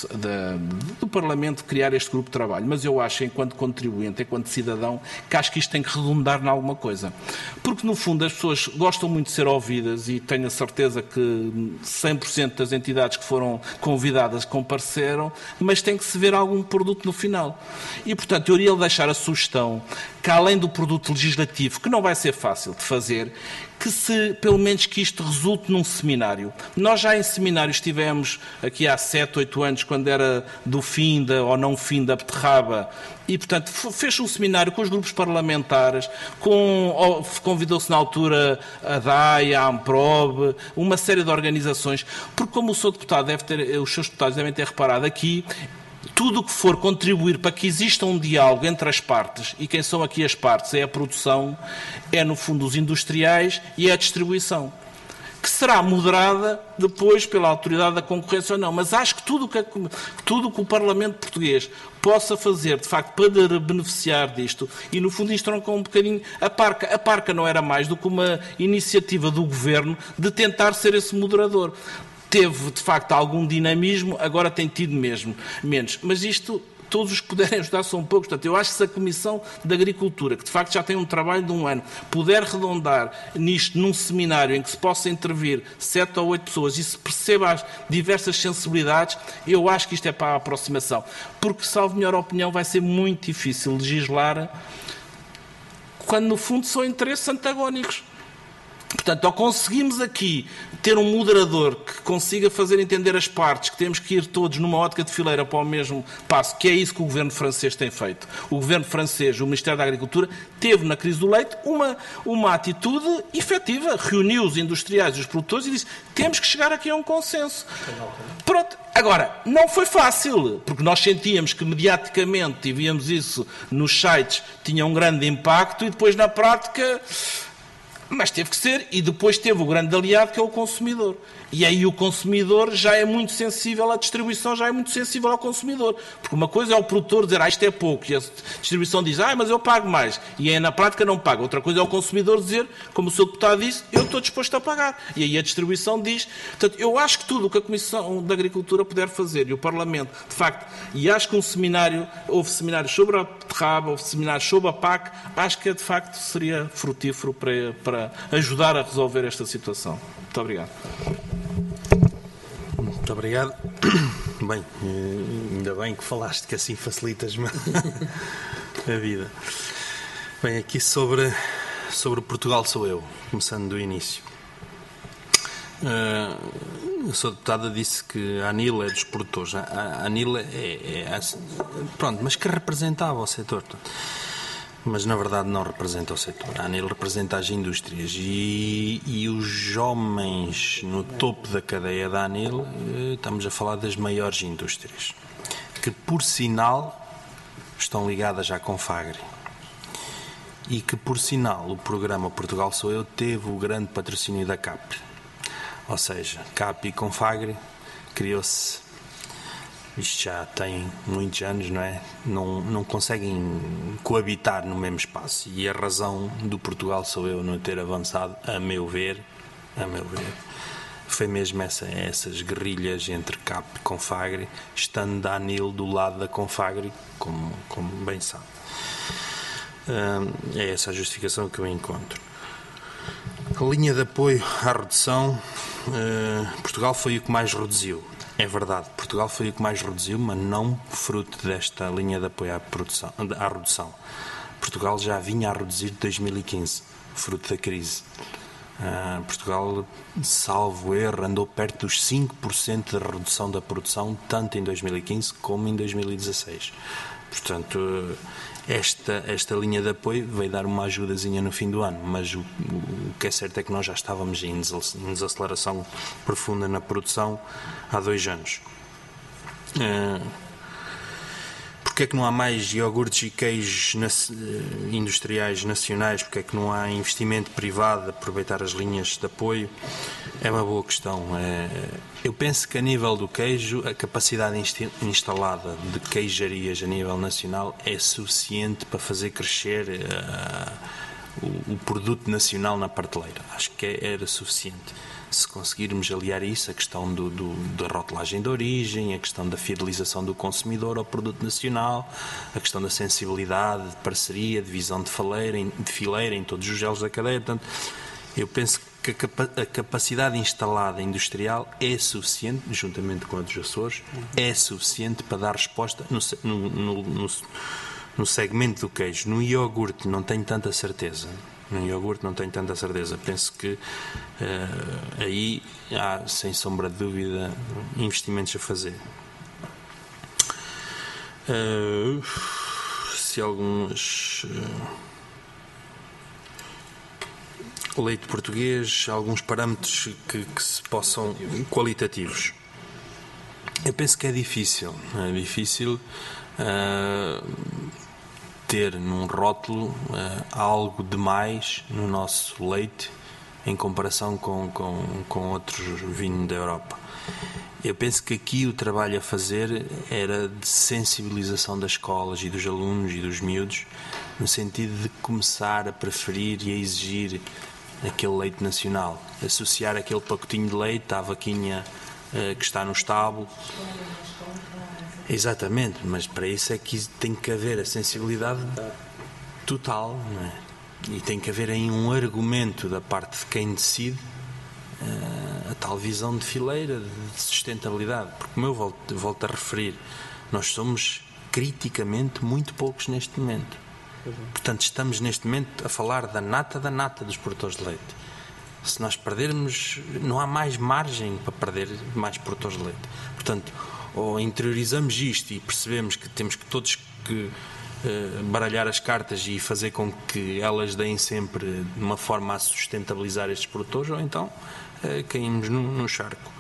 do Parlamento criar este grupo de trabalho, mas eu acho, enquanto contribuinte, enquanto cidadão, que acho que isto tem que redundar em alguma coisa. Porque, no fundo, as pessoas gostam muito de ser ouvidas e tenho a certeza que 100% das entidades que foram convidadas compareceram, mas tem que se ver algum produto no final. E, portanto, eu iria deixar a sugestão que, além do produto legislativo, que não vai ser fácil de fazer, pelo menos que isto resulte num seminário. Nós já em seminários tivemos aqui há 7, 8 anos, quando era do fim ou não fim da beterraba, e, portanto, fez um seminário com os grupos parlamentares, convidou-se na altura a DAI, a AMPROB, uma série de organizações, porque, como o Sr. Deputado os seus deputados devem ter reparado aqui, tudo o que for contribuir para que exista um diálogo entre as partes, e quem são aqui as partes é a produção, é no fundo os industriais e é a distribuição, que será moderada depois pela autoridade da concorrência ou não, mas acho que tudo o que o Parlamento português possa fazer, de facto, para beneficiar disto, e no fundo isto tronca um bocadinho a parca não era mais do que uma iniciativa do Governo de tentar ser esse moderador. Teve, de facto, algum dinamismo, agora tem tido menos. Mas isto todos os que puderem ajudar são poucos. Portanto, eu acho que se a Comissão de Agricultura, que de facto já tem um trabalho de um ano, puder redondar nisto num seminário em que se possa intervir 7 ou 8 pessoas e se perceba as diversas sensibilidades, eu acho que isto é para a aproximação. Porque, salvo melhor opinião, vai ser muito difícil legislar quando, no fundo, são interesses antagónicos. Portanto, ou conseguimos aqui ter um moderador que consiga fazer entender as partes, que temos que ir todos numa ótica de fileira para o mesmo passo, que é isso que o governo francês tem feito. O governo francês, o Ministério da Agricultura, teve na crise do leite uma atitude efetiva, reuniu os industriais e os produtores e disse: temos que chegar aqui a um consenso. Pronto. Agora, não foi fácil, porque nós sentíamos que mediaticamente, e víamos isso nos sites, tinha um grande impacto e depois na prática... Mas teve que ser, e depois teve o grande aliado que é o consumidor. E aí o consumidor já é muito sensível, à distribuição já é muito sensível ao consumidor. Porque uma coisa é o produtor dizer, isto é pouco, e a distribuição diz, mas eu pago mais. E aí na prática não paga. Outra coisa é o consumidor dizer, como o Sr. Deputado disse, eu estou disposto a pagar. E aí a distribuição diz. Portanto, eu acho que tudo o que a Comissão da Agricultura puder fazer, e o Parlamento, de facto, e acho que houve seminários sobre a beterraba, houve seminários sobre a PAC, acho que de facto seria frutífero para ajudar a resolver esta situação. Muito obrigado. Muito obrigado. Bem, ainda bem que falaste, que assim facilitas-me a vida. Bem, aqui sobre Portugal sou eu, começando do início. A sua deputada disse que a ANIL é dos produtores. A ANIL pronto, mas que representava o setor. Mas na verdade não representa o setor. A ANIL representa as indústrias e os homens no topo da cadeia da ANIL, estamos a falar das maiores indústrias, que por sinal estão ligadas à Confagri e que por sinal o programa Portugal Sou Eu teve o grande patrocínio da CAP. Ou seja, CAP e Confagri criou-se. Isto já tem muitos anos, não é? Não conseguem coabitar no mesmo espaço. E a razão do Portugal Sou Eu não ter avançado, a meu ver, foi mesmo essas guerrilhas entre CAP e Confagri, estando a ANIL do lado da Confagri, como bem sabe. É essa a justificação que eu encontro. A linha de apoio à redução, Portugal foi o que mais reduziu. É verdade, Portugal foi o que mais reduziu, mas não fruto desta linha de apoio à redução. Portugal já vinha a reduzir de 2015, fruto da crise. Portugal, salvo erro, andou perto dos 5% de redução da produção, tanto em 2015 como em 2016. Portanto, esta linha de apoio veio dar uma ajudazinha no fim do ano, mas o que é certo é que nós já estávamos em desaceleração profunda na produção há 2 anos. Porque é que não há mais iogurtes e queijos industriais nacionais? Porque é que não há investimento privado a aproveitar as linhas de apoio? É uma boa questão. Eu penso que a nível do queijo, a capacidade instalada de queijarias a nível nacional é suficiente para fazer crescer o produto nacional na prateleira. Acho que era suficiente. Se conseguirmos aliar isso, a questão da rotulagem de origem, a questão da fidelização do consumidor ao produto nacional, a questão da sensibilidade, de parceria, de visão de fileira em todos os elos da cadeia. Portanto, eu penso que a capacidade instalada industrial é suficiente, juntamente com a dos Açores, é suficiente para dar resposta no segmento do queijo. No iogurte não tenho tanta certeza. Penso que aí há, sem sombra de dúvida, investimentos a fazer. Se algumas... leite português, alguns parâmetros que se possam... qualitativos. Eu penso que é difícil. Ter num rótulo algo de mais no nosso leite em comparação com outros vinhos da Europa. Eu penso que aqui o trabalho a fazer era de sensibilização das escolas e dos alunos e dos miúdos, no sentido de começar a preferir e a exigir aquele leite nacional, associar aquele pacotinho de leite à vaquinha que está no estábulo. Exatamente, mas para isso é que tem que haver a sensibilidade total, não é? E tem que haver aí um argumento da parte de quem decide, a tal visão de fileira, de sustentabilidade. Porque, como eu volto a referir, nós somos criticamente muito poucos neste momento. Portanto, estamos neste momento a falar da nata dos produtores de leite. Se nós perdermos, não há mais margem para perder mais produtores de leite. Portanto, ou interiorizamos isto e percebemos que temos que todos que baralhar as cartas e fazer com que elas deem sempre de uma forma a sustentabilizar estes produtores, ou então caímos no charco.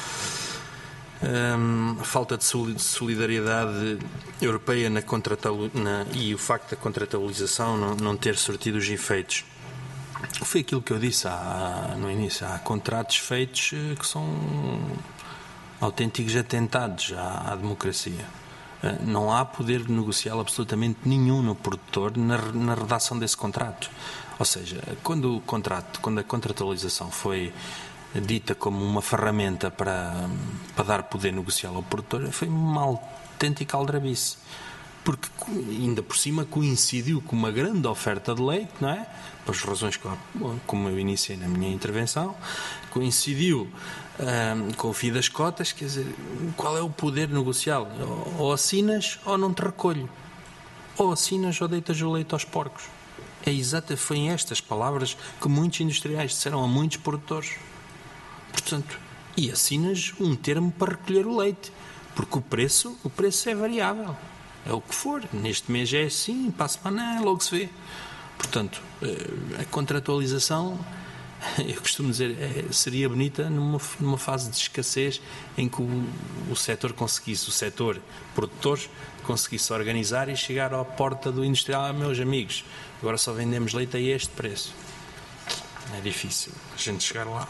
A falta de solidariedade europeia e o facto da contratualização não ter surtido os efeitos. Foi aquilo que eu disse no início. Há contratos feitos que são autênticos atentados à democracia. Não há poder negocial absolutamente nenhum no produtor na redação desse contrato. Ou seja, quando a contratualização foi dita como uma ferramenta para dar poder negocial ao produtor, foi uma autêntica aldrabice. Porque, ainda por cima, coincidiu com uma grande oferta de leite, não é? Por as razões como eu iniciei na minha intervenção, coincidiu com o fim das cotas. Quer dizer, qual é o poder negocial? Ou assinas ou não te recolho. Ou assinas ou deitas o leite aos porcos. Foi em estas palavras que muitos industriais disseram a muitos produtores. Portanto, e assinas um termo para recolher o leite, porque o preço é variável. É o que for. Neste mês é assim, para a semana logo se vê. Portanto, a contratualização, eu costumo dizer, seria bonita numa fase de escassez em que o setor produtor, conseguisse organizar e chegar à porta do industrial. Meus amigos, agora só vendemos leite a este preço. É difícil a gente chegar lá.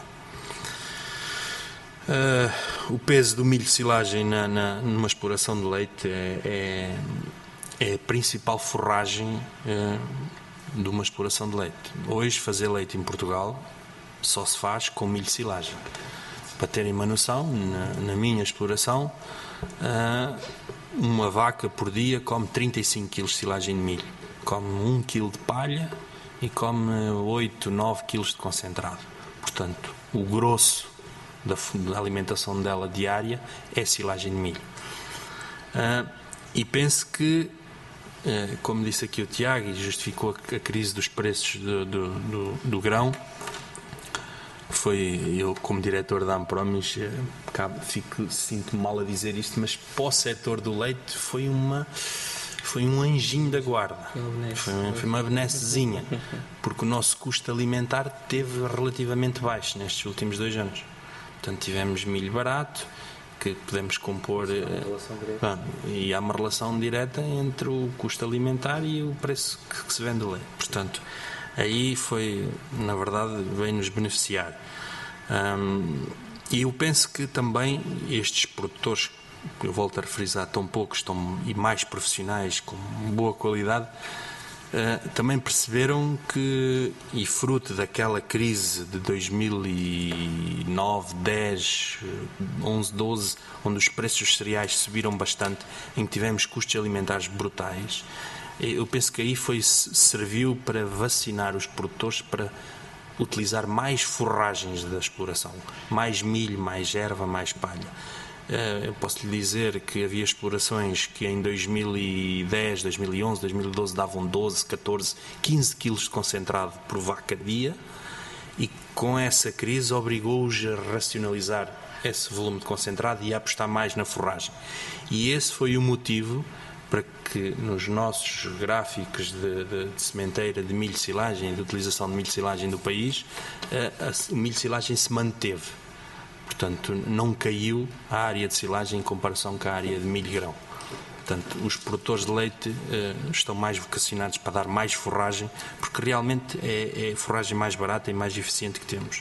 O peso do milho de silagem numa exploração de leite é a principal forragem de uma exploração de leite. Hoje, fazer leite em Portugal só se faz com milho de silagem. Para terem uma noção, na minha exploração, uma vaca por dia come 35 kg de silagem de milho. Come 1 kg de palha e come 8, 9 kg de concentrado. Portanto, o grosso da alimentação dela diária é silagem de milho. E penso que, como disse aqui o Tiago, e justificou a crise dos preços do grão, eu, como diretor da Ampromis, sinto-me mal a dizer isto, mas para o setor do leite foi um anjinho da guarda. Foi uma benessezinha, porque o nosso custo alimentar esteve relativamente baixo nestes últimos 2 anos. Portanto, tivemos milho barato, que podemos compor, e há uma relação direta entre o custo alimentar e o preço que se vende o leite. Portanto, aí foi, na verdade, veio-nos beneficiar. E eu penso que também estes produtores, que eu volto a referir, tão poucos e mais profissionais, com boa qualidade, também perceberam que, e fruto daquela crise de 2009, 10, 11, 12, onde os preços dos cereais subiram bastante, em que tivemos custos alimentares brutais, eu penso que aí serviu para vacinar os produtores para utilizar mais forragens da exploração, mais milho, mais erva, mais palha. Eu posso lhe dizer que havia explorações que em 2010, 2011, 2012 davam 12, 14, 15 quilos de concentrado por vaca dia, e com essa crise obrigou-os a racionalizar esse volume de concentrado e a apostar mais na forragem. E esse foi o motivo para que nos nossos gráficos de sementeira de milho silagem, de utilização de milho silagem do país, o milho silagem se manteve. Portanto, não caiu a área de silagem em comparação com a área de milho grão. Portanto, os produtores de leite estão mais vocacionados para dar mais forragem, porque realmente é a forragem mais barata e mais eficiente que temos.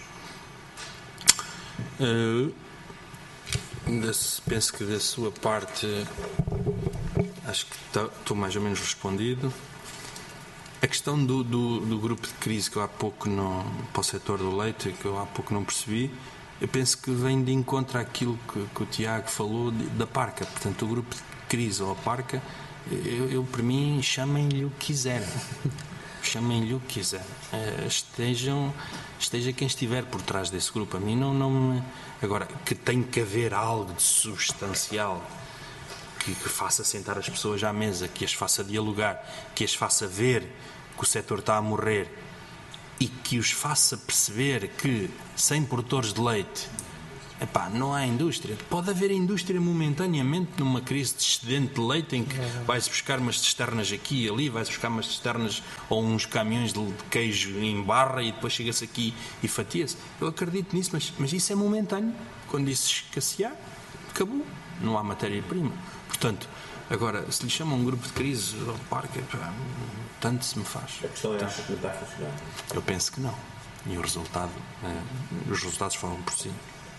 Penso que da sua parte, acho que estou mais ou menos respondido. A questão do grupo de crise que eu há pouco para o setor do leite, que eu há pouco não percebi, eu penso que vem de encontro àquilo que o Tiago falou da Parca. Portanto, o grupo crise ou autarca, eu para mim, chamem-lhe o que quiserem. Chamem-lhe o que quiserem. Esteja quem estiver por trás desse grupo. A mim não. Agora, que tem que haver algo de substancial que faça sentar as pessoas à mesa, que as faça dialogar, que as faça ver que o setor está a morrer e que os faça perceber que sem produtores de leite, não há indústria. Pode haver indústria momentaneamente numa crise de excedente de leite em que vai-se buscar umas cisternas aqui e ali, vai-se buscar umas cisternas ou uns caminhões de queijo em barra e depois chega-se aqui e fatia-se. Eu acredito nisso, mas isso é momentâneo. Quando isso escassear, acabou. Não há matéria-prima. Portanto, agora, se lhe chamam um grupo de crise ao parque, tanto se me faz. A questão é, acha que não está a funcionar? Eu penso que não. E os resultados falam por si.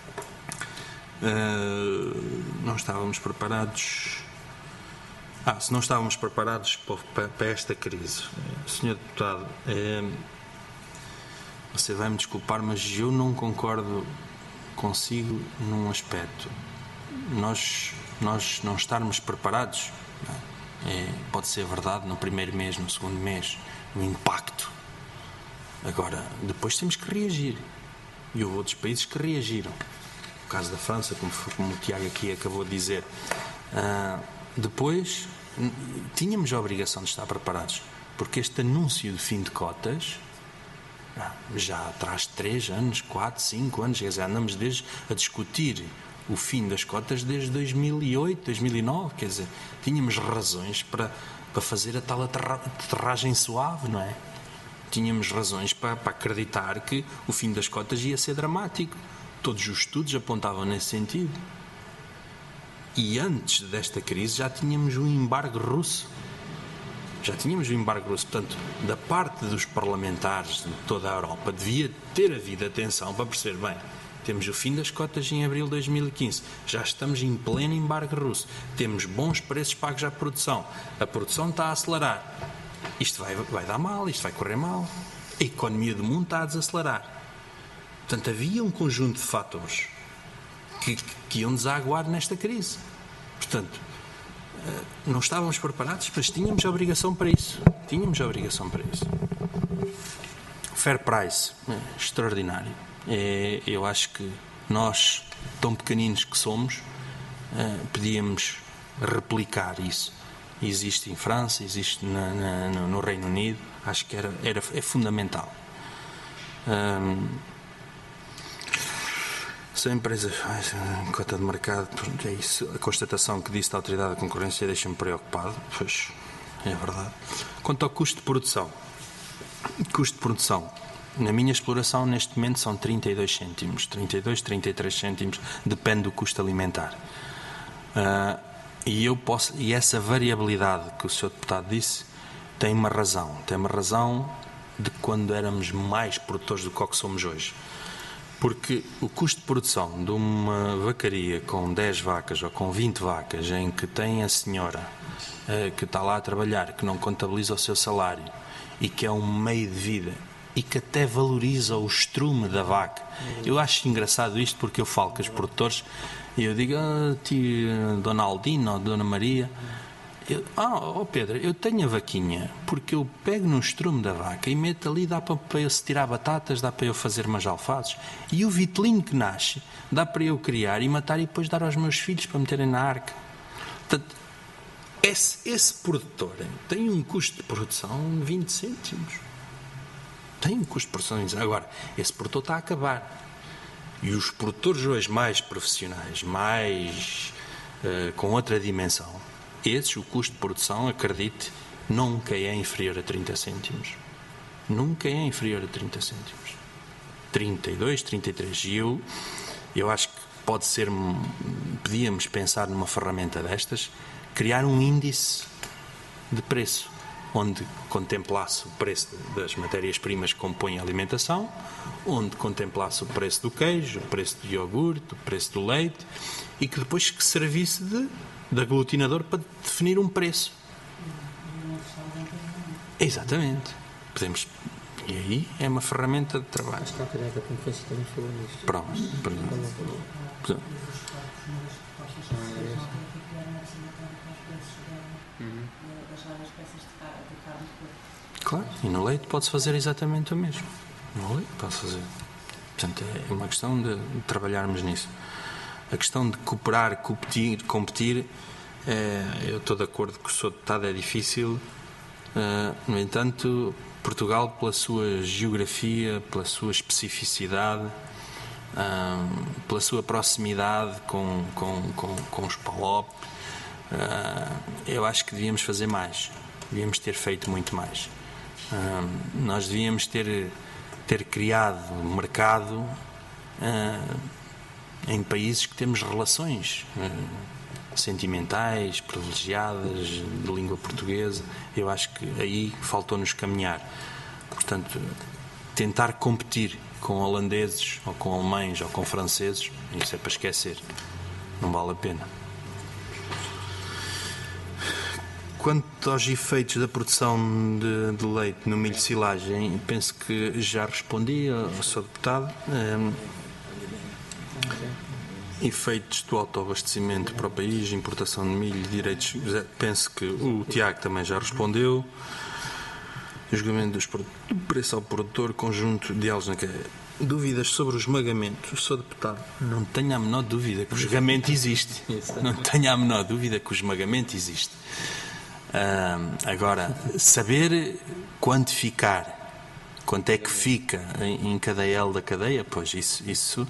Não estávamos preparados. Se não estávamos preparados para esta crise, Sr. Deputado, você vai-me desculpar, mas eu não concordo consigo num aspecto. Nós não estarmos preparados, pode ser verdade no primeiro mês, no segundo mês, no impacto. Agora, depois temos que reagir. E houve outros países que reagiram. O caso da França, como o Tiago aqui acabou de dizer. Depois, tínhamos a obrigação de estar preparados, porque este anúncio de fim de cotas já traz 3 anos, 4, 5 anos, quer dizer, andamos a discutir o fim das cotas desde 2008, 2009, quer dizer, tínhamos razões para fazer a tal aterragem suave, não é? Tínhamos razões para acreditar que o fim das cotas ia ser dramático. Todos os estudos apontavam nesse sentido. E antes desta crise já tínhamos o embargo russo. Portanto, da parte dos parlamentares de toda a Europa, devia ter havido atenção para perceber, bem, temos o fim das cotas em abril de 2015, já estamos em pleno embargo russo, temos bons preços pagos à produção, a produção está a acelerar, isto vai dar mal, isto vai correr mal, a economia do mundo está a desacelerar. Portanto, havia um conjunto de fatores que iam desaguar nesta crise. Portanto, não estávamos preparados, mas tínhamos a obrigação para isso. Fair price, extraordinário. Eu acho que nós, tão pequeninos que somos, podíamos replicar isso. Existe em França, existe no Reino Unido. Acho que é fundamental. Se a empresa faz cota de mercado, é isso. A constatação que disse da Autoridade da Concorrência deixa-me preocupado, pois é verdade. Quanto ao custo de produção, na minha exploração neste momento são 32 cêntimos, 32, 33 cêntimos, depende do custo alimentar. E essa variabilidade que o Sr. Deputado disse tem uma razão de quando éramos mais produtores do que somos hoje. Porque o custo de produção de uma vacaria com 10 vacas ou com 20 vacas, em que tem a senhora que está lá a trabalhar, que não contabiliza o seu salário e que é um meio de vida e que até valoriza o estrume da vaca. Eu acho engraçado isto porque eu falo com os produtores e eu digo, Dona Aldina ou Dona Maria, Pedro, eu tenho a vaquinha porque eu pego no estrume da vaca e meto ali, dá para eu se tirar batatas, dá para eu fazer umas alfaces, e o vitelinho que nasce dá para eu criar e matar e depois dar aos meus filhos para meterem na arca. Portanto, esse produtor tem um custo de produção de 20 cêntimos. Tem um custo de produção. Agora, esse produtor está a acabar. E os produtores hoje mais profissionais, com outra dimensão, o custo de produção, acredite, nunca é inferior a 30 cêntimos. Nunca é inferior a 30 cêntimos. 32, 33. E eu acho que podíamos pensar numa ferramenta destas, criar um índice de preço, onde contemplasse o preço das matérias-primas que compõem a alimentação, onde contemplasse o preço do queijo, o preço do iogurte, o preço do leite, e que depois que servisse de aglutinador para definir um preço. Exatamente. E aí é uma ferramenta de trabalho. Acho que a Autoridade da Concorrência também falou nisto. Pronto. Claro, e no leite pode-se fazer exatamente o mesmo. No leite pode-se fazer. Portanto, é uma questão de trabalharmos nisso. A questão de cooperar, competir, eu estou de acordo que o Sr. Deputado é difícil. No entanto, Portugal, pela sua geografia, pela sua especificidade, pela sua proximidade com os PALOP, eu acho que devíamos fazer mais. Devíamos ter feito muito mais. Nós devíamos ter criado mercado em países que temos relações sentimentais, privilegiadas, de língua portuguesa. Eu acho que aí faltou-nos caminhar. Portanto, tentar competir com holandeses, ou com alemães, ou com franceses, isso é para esquecer. Não vale a pena. Quanto aos efeitos da produção de leite no milho de silagem, penso que já respondi ao Sr. Deputado. Efeitos do autoabastecimento para o país, importação de milho, direitos, penso que o Tiago também já respondeu. Julgamento do preço ao produtor, conjunto de elos na cadeia. Dúvidas sobre o esmagamento. O Sr. Deputado, não tenho a menor dúvida que o esmagamento existe. Não tenho a menor dúvida que o esmagamento existe. Agora, saber quantificar quanto é que fica em cada L da cadeia, pois isso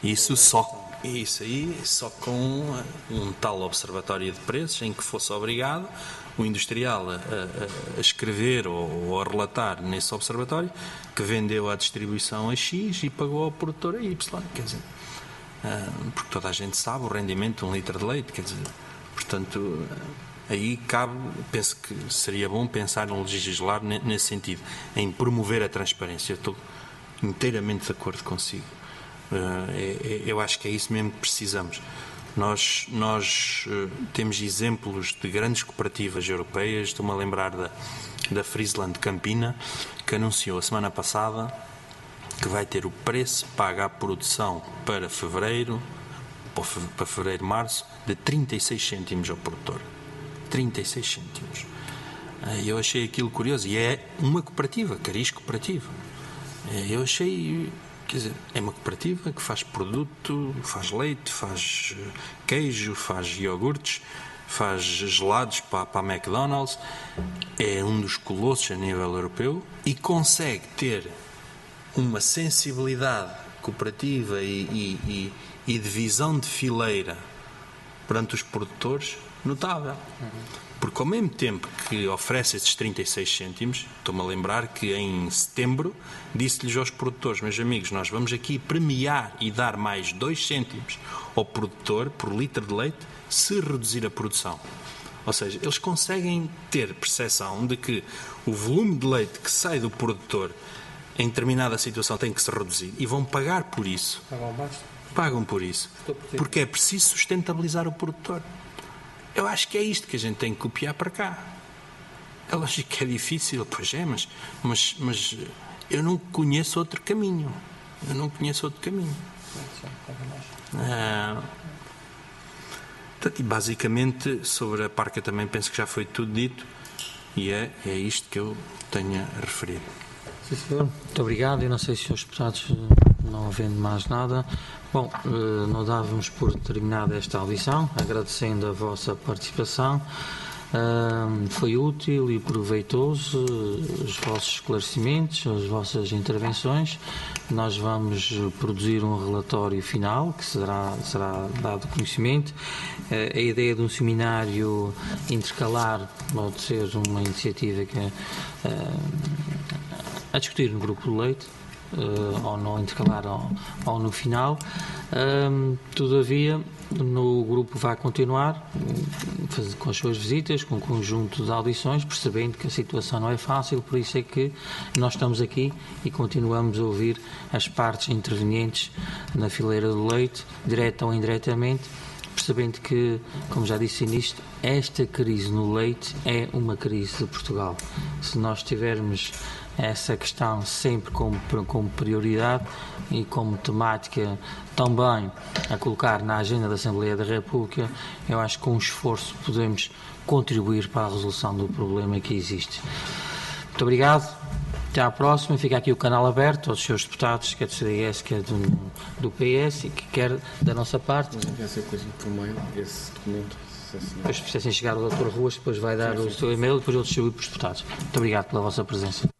aí só com um tal observatório de preços em que fosse obrigado o industrial a escrever ou a relatar nesse observatório que vendeu à distribuição a X e pagou ao produtor a Y, quer dizer, porque toda a gente sabe o rendimento de 1 litro de leite, quer dizer, portanto, aí cabe, penso que seria bom pensar em legislar nesse sentido, em promover a transparência. Eu estou inteiramente de acordo consigo. Eu acho que é isso mesmo que precisamos. Nós temos exemplos de grandes cooperativas europeias. Estou-me a lembrar da Friesland Campina, que anunciou a semana passada que vai ter o preço pago à produção para fevereiro, março, de 36 cêntimos ao produtor. 36 cêntimos. Eu achei aquilo curioso. E é uma cooperativa, Cariz Cooperativa. Eu achei... Quer dizer, é uma cooperativa que faz produto, faz leite, faz queijo, faz iogurtes, faz gelados para a McDonald's. É um dos colossos a nível europeu e consegue ter uma sensibilidade cooperativa e de visão de fileira perante os produtores notável. Porque ao mesmo tempo que oferece esses 36 cêntimos, estou-me a lembrar que em setembro disse-lhes aos produtores: meus amigos, nós vamos aqui premiar e dar mais 2 cêntimos ao produtor por litro de leite se reduzir a produção. Ou seja, eles conseguem ter percepção de que o volume de leite que sai do produtor em determinada situação tem que se reduzir e vão pagar por isso. Pagam por isso. Porque é preciso sustentabilizar o produtor. Eu acho que é isto que a gente tem que copiar para cá. É lógico que é difícil, pois é, mas eu não conheço outro caminho. Portanto, e basicamente, sobre a parca também penso que já foi tudo dito e é isto que eu tenho a referir. Sim, senhor. Muito obrigado. Eu não sei se os deputados, não havendo mais nada. Bom, nós dávamos por terminada esta audição, agradecendo a vossa participação. Foi útil e proveitoso os vossos esclarecimentos, as vossas intervenções. Nós vamos produzir um relatório final que será dado conhecimento. A ideia de um seminário intercalar pode ser uma iniciativa que a discutir no grupo do leite, ou no intercalar ou no final. Todavia, no grupo vai continuar com as suas visitas, com um conjunto de audições, percebendo que a situação não é fácil, por isso é que nós estamos aqui e continuamos a ouvir as partes intervenientes na fileira do leite, direta ou indiretamente, percebendo que, como já disse nisto, esta crise no leite é uma crise de Portugal. Se nós tivermos essa questão sempre como prioridade e como temática também a colocar na agenda da Assembleia da República, eu acho que com um esforço podemos contribuir para a resolução do problema que existe. Muito obrigado. Até à próxima. Fica aqui o canal aberto aos seus deputados, quer do CDS, quer do PS, e que quer da nossa parte. Mas envia essa coisa por mail, esse documento. Depois, se precisem chegar ao Dr. Ruas, depois vai dar o seu e-mail e depois eu distribuo para os deputados. Muito obrigado pela vossa presença.